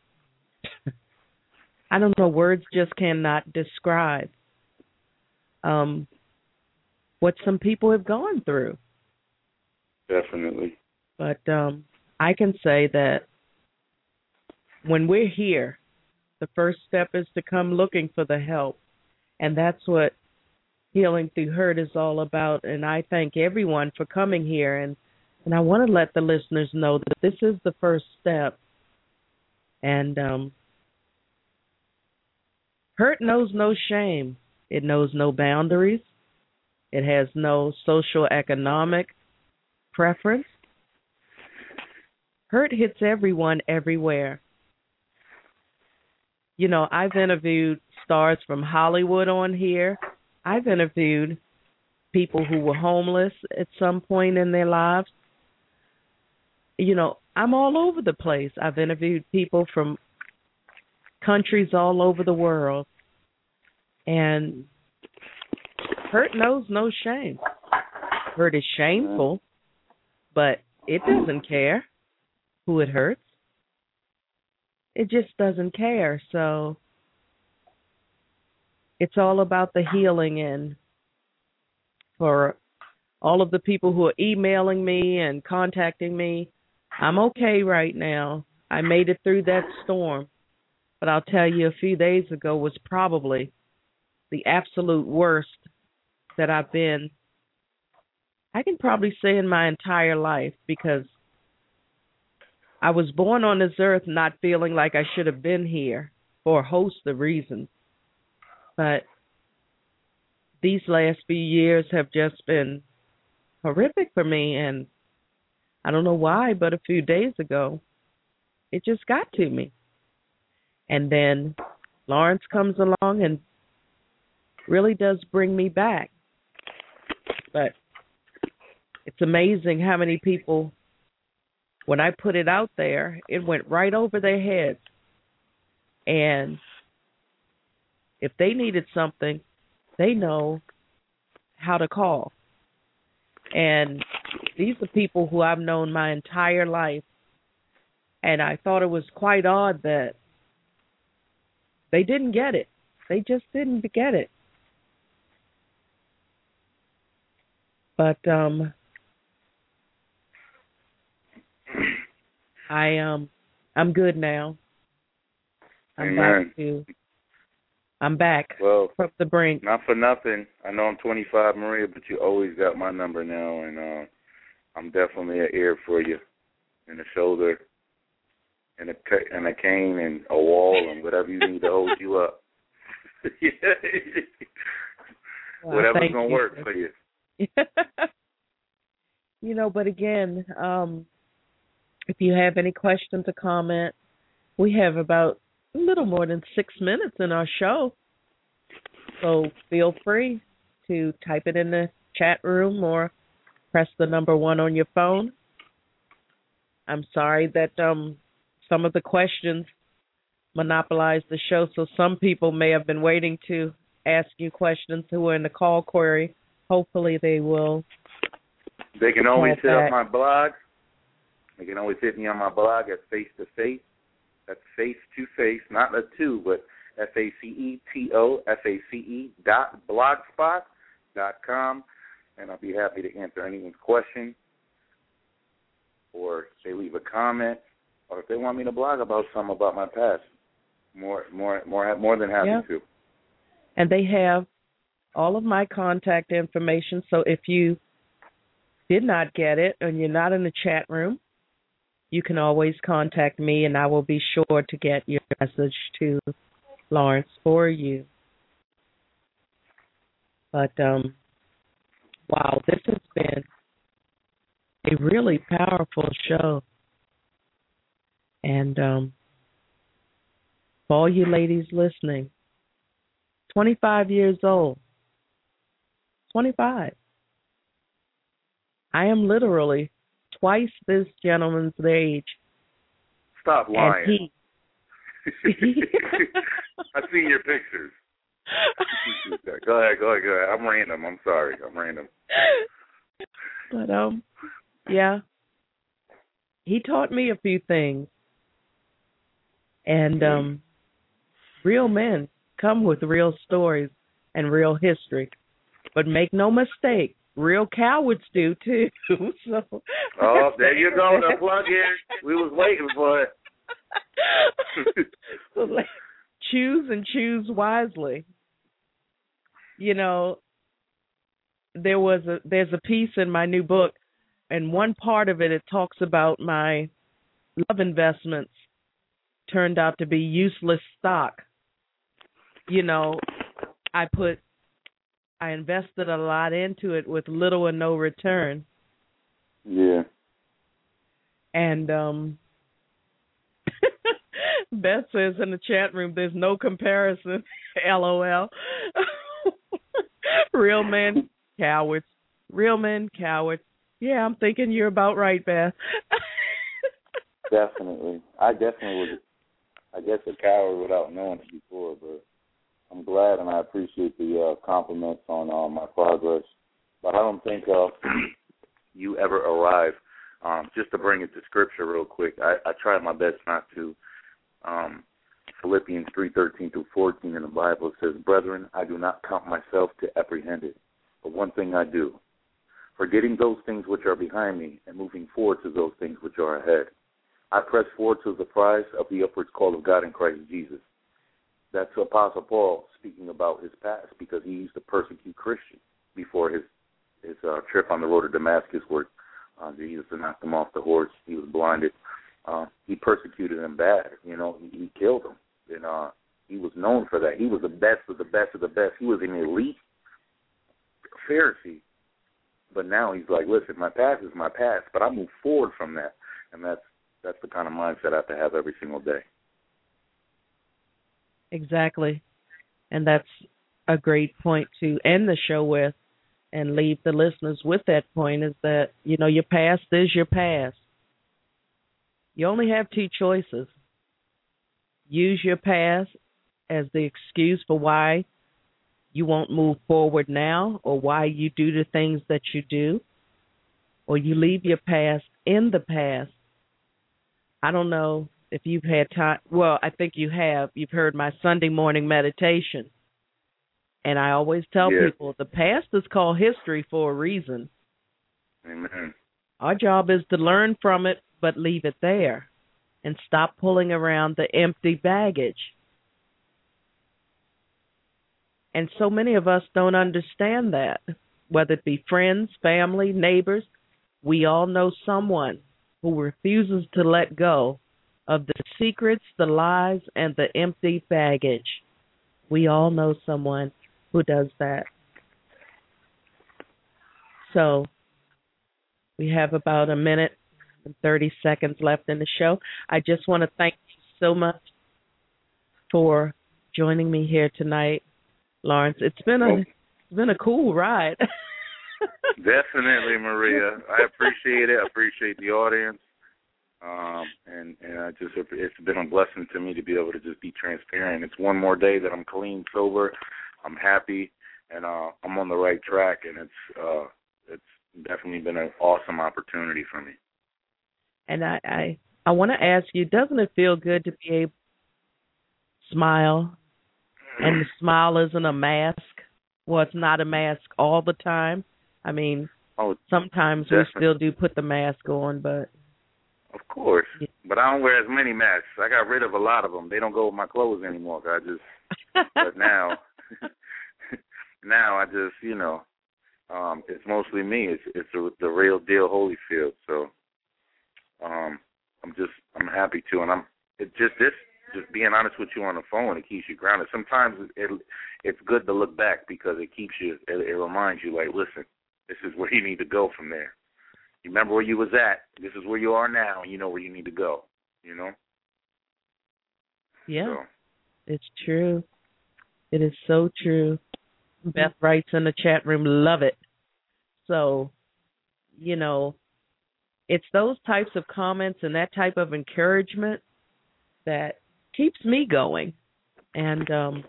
I don't know, words just cannot describe um, what some people have gone through. Definitely. But um, I can say that when we're here, the first step is to come looking for the help. And that's what Healing Through Hurt is all about, and I thank everyone for coming here. And, and I want to let the listeners know that this is the first step. And um, hurt knows no shame. It knows no boundaries. It has no social economic preference. Hurt hits everyone everywhere. You know, I've interviewed stars from Hollywood on here. I've interviewed people who were homeless at some point in their lives. You know, I'm all over the place. I've interviewed people from countries all over the world. And hurt knows no shame. Hurt is shameful, but it doesn't care who it hurts. It just doesn't care. So it's all about the healing. And for all of the people who are emailing me and contacting me, I'm okay right now. I made it through that storm. But I'll tell you, a few days ago was probably the absolute worst that I've been, I can probably say, in my entire life, because I was born on this earth not feeling like I should have been here for a host of reasons. But these last few years have just been horrific for me, and I don't know why, but a few days ago, it just got to me. And then Lawrence comes along and really does bring me back. But it's amazing how many people, when I put it out there, it went right over their heads. And if they needed something, they know how to call. And these are people who I've known my entire life. And I thought it was quite odd that they didn't get it. They just didn't get it. But um, I um, I'm good now. I'm Amen. back to. I'm back well, from the brink. Not for nothing. I know I'm twenty-five, Maria, but you always got my number now, and uh, I'm definitely an ear for you, and a shoulder, and a and a cane, and a wall, and whatever you need to hold you up. Well, Whatever's gonna you. work for you. You know, but again, um, if you have any questions or comments, we have about a little more than six minutes in our show. So feel free to type it in the chat room or press the number one on your phone. I'm sorry that um, some of the questions monopolized the show, so some people may have been waiting to ask you questions who are in the call query. Hopefully they will. They can always hit back. up my blog. They can always hit me on my blog at Face to Face. That's Face to Face, not a two, but F A C E T O F A C E dot blogspot dot com, and I'll be happy to answer anyone's question, or if they leave a comment, or if they want me to blog about something about my past. More, more, more, more than happy yeah. to. And they have all of my contact information. So if you did not get it and you're not in the chat room, you can always contact me, and I will be sure to get your message to Lawrence for you. But, um, wow, this has been a really powerful show. And um, for all you ladies listening, twenty-five years old, twenty-five. I am literally twice this gentleman's age. Stop lying. And he... I've seen your pictures. Go ahead, go ahead, go ahead. I'm random. I'm sorry. I'm random. But, um, yeah. He taught me a few things. And um, real men come with real stories and real history. But make no mistake, real cowards do, too. So. Oh, there you go. The plug in. We was waiting for it. So, like, choose and choose wisely. You know, there was a there's a piece in my new book, and one part of it it talks about my love investments turned out to be useless stock. You know, I put I invested a lot into it with little or no return. Yeah. And um Beth says in the chat room, there's no comparison. LOL. Real men, cowards. Real men, cowards. Yeah, I'm thinking you're about right, Beth. Definitely. I definitely was, I guess, a coward without knowing it before, but I'm glad and I appreciate the uh, compliments on uh, my progress. But I don't think uh, you ever arrive. Um, just to bring it to Scripture real quick, I, I try my best not to. Um, Philippians three thirteen through fourteen in the Bible, it says, "Brethren, I do not count myself to apprehended, but one thing I do, forgetting those things which are behind me and moving forward to those things which are ahead. I press forward to the prize of the upward call of God in Christ Jesus." That's Apostle Paul speaking about his past, because he used to persecute Christians before his his uh, trip on the road to Damascus, where uh, Jesus knocked him off the horse. He was blinded. Uh, he persecuted him bad. You know, he, he killed him. And uh, he was known for that. He was the best of the best of the best. He was an elite Pharisee. But now he's like, listen, my past is my past, but I move forward from that. And that's that's the kind of mindset I have to have every single day. Exactly. And that's a great point to end the show with and leave the listeners with that point, is that, you know, your past is your past. You only have two choices. Use your past as the excuse for why you won't move forward now, or why you do the things that you do, or you leave your past in the past. I don't know if you've had time. Well, I think you have. You've heard my Sunday morning meditation. And I always tell yeah. people the past is called history for a reason. Amen. Our job is to learn from it, but leave it there and stop pulling around the empty baggage. And so many of us don't understand that, whether it be friends, family, neighbors. We all know someone who refuses to let go of the secrets, the lies, and the empty baggage. We all know someone who does that. So we have about a minute and thirty seconds left in the show. I just want to thank you so much for joining me here tonight, Lawrence. It's been a it's been a cool ride. Definitely, Maria. I appreciate it. I appreciate the audience. Um, and, and I just it's been a blessing to me to be able to just be transparent. It's one more day that I'm clean, sober. I'm happy, and uh, I'm on the right track, and it's uh, it's definitely been an awesome opportunity for me. And I, I, I want to ask you, doesn't it feel good to be able to smile? And the smile isn't a mask. Well, it's not a mask all the time. I mean, oh, sometimes definitely. we still do put the mask on, but... Of course. Yeah. But I don't wear as many masks. I got rid of a lot of them. They don't go with my clothes anymore. I just... but now... now I just, you know, um, it's mostly me. It's it's a, the real deal Holyfield. So um, I'm just, I'm happy to. And I'm, it just this... Just being honest with you on the phone, it keeps you grounded. Sometimes it, it's good to look back because it keeps you, it, it reminds you, like, listen, this is where you need to go from there. You remember where you was at. This is where you are now, and you know where you need to go, you know? Yeah, so. It's true. It is so true. Beth writes in the chat room, love it. So, you know, it's those types of comments and that type of encouragement that keeps me going. And um,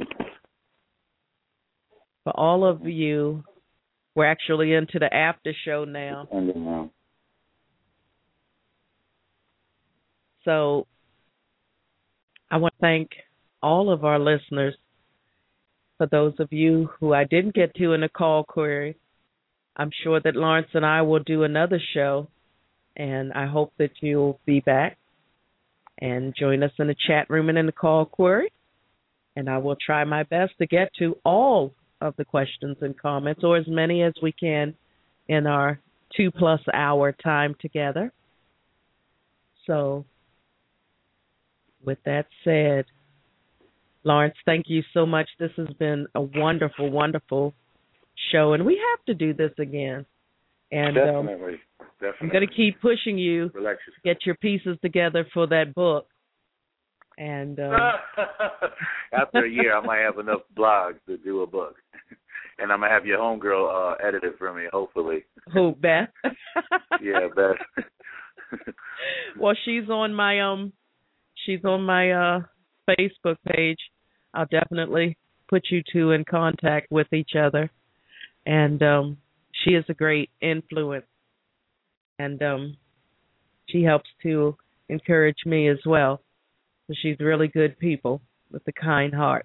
for all of you, we're actually into the after show now. So I want to thank all of our listeners. For those of you who I didn't get to in the call query, I'm sure that Lawrence and I will do another show, and I hope that you'll be back and join us in the chat room and in the call query. And I will try my best to get to all of the questions and comments, or as many as we can in our two-plus hour time together. So, with that said, Lawrence, thank you so much. This has been a wonderful, wonderful show, and we have to do this again. And definitely, um, definitely. I'm going to keep pushing you to get your pieces together for that book. And um, after a year, I might have enough blogs to do a book, and I'm gonna have your homegirl uh, edit it for me, hopefully. Who, Beth? Yeah, Beth. Well, she's on my um, she's on my uh Facebook page. I'll definitely put you two in contact with each other, and um, she is a great influence, and um, she helps to encourage me as well. So she's really good people with a kind heart.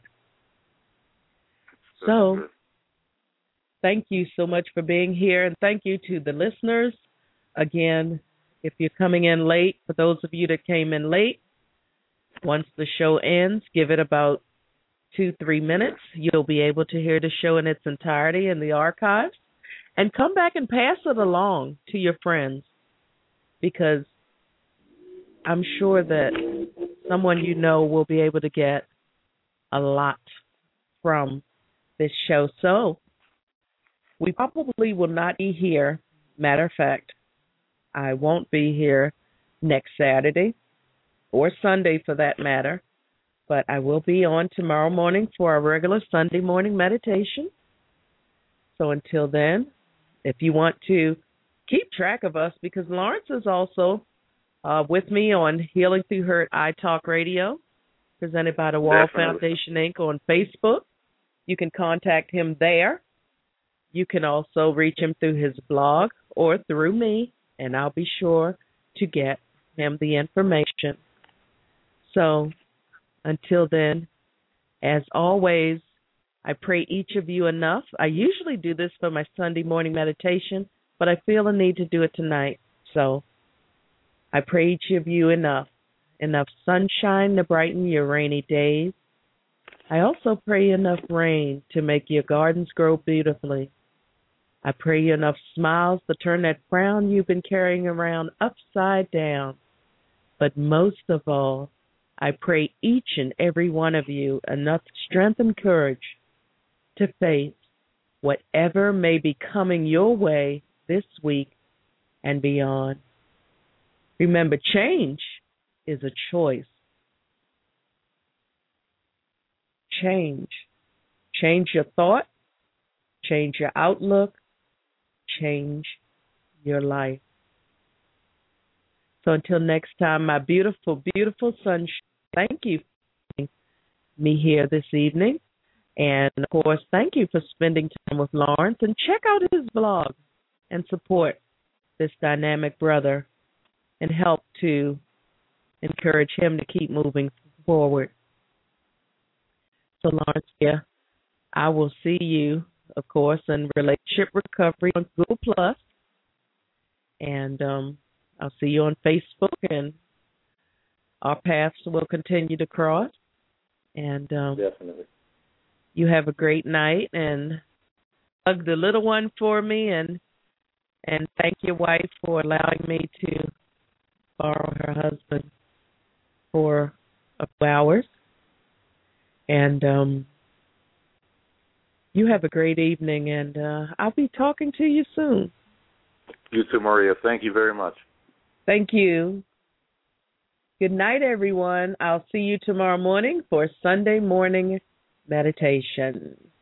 So, thank you so much for being here, and thank you to the listeners. Again, if you're coming in late, for those of you that came in late, once the show ends, give it about two, three minutes. You'll be able to hear the show in its entirety in the archives, and come back and pass it along to your friends, because I'm sure that someone you know will be able to get a lot from this show. So we probably will not be here. Matter of fact, I won't be here next Saturday or Sunday for that matter, but I will be on tomorrow morning for our regular Sunday morning meditation. So until then, if you want to keep track of us, because Lawrence is also Uh, with me on Healing Through Hurt iTalk Radio, presented by the Wall Definitely. Foundation, Incorporated on Facebook. You can contact him there. You can also reach him through his blog or through me, and I'll be sure to get him the information. So until then, as always, I pray each of you enough. I usually do this for my Sunday morning meditation, but I feel a need to do it tonight. So I pray each of you enough, enough sunshine to brighten your rainy days. I also pray enough rain to make your gardens grow beautifully. I pray you enough smiles to turn that frown you've been carrying around upside down. But most of all, I pray each and every one of you enough strength and courage to face whatever may be coming your way this week and beyond. Remember, change is a choice. Change. Change your thought, change your outlook, change your life. So until next time, my beautiful, beautiful sunshine, thank you for being me here this evening. And, of course, thank you for spending time with Lawrence. And check out his blog and support this dynamic brother and help to encourage him to keep moving forward. So, Lawrence, yeah, I will see you, of course, in Relationship Recovery on Google Plus, and um, I'll see you on Facebook, and our paths will continue to cross. And um, Definitely. You have a great night, and hug the little one for me, and and thank your wife for allowing me to borrow her husband for a few hours. And um, you have a great evening, and uh, I'll be talking to you soon. You too, Maria. Thank you very much. Thank you. Good night, everyone. I'll see you tomorrow morning for Sunday morning meditation.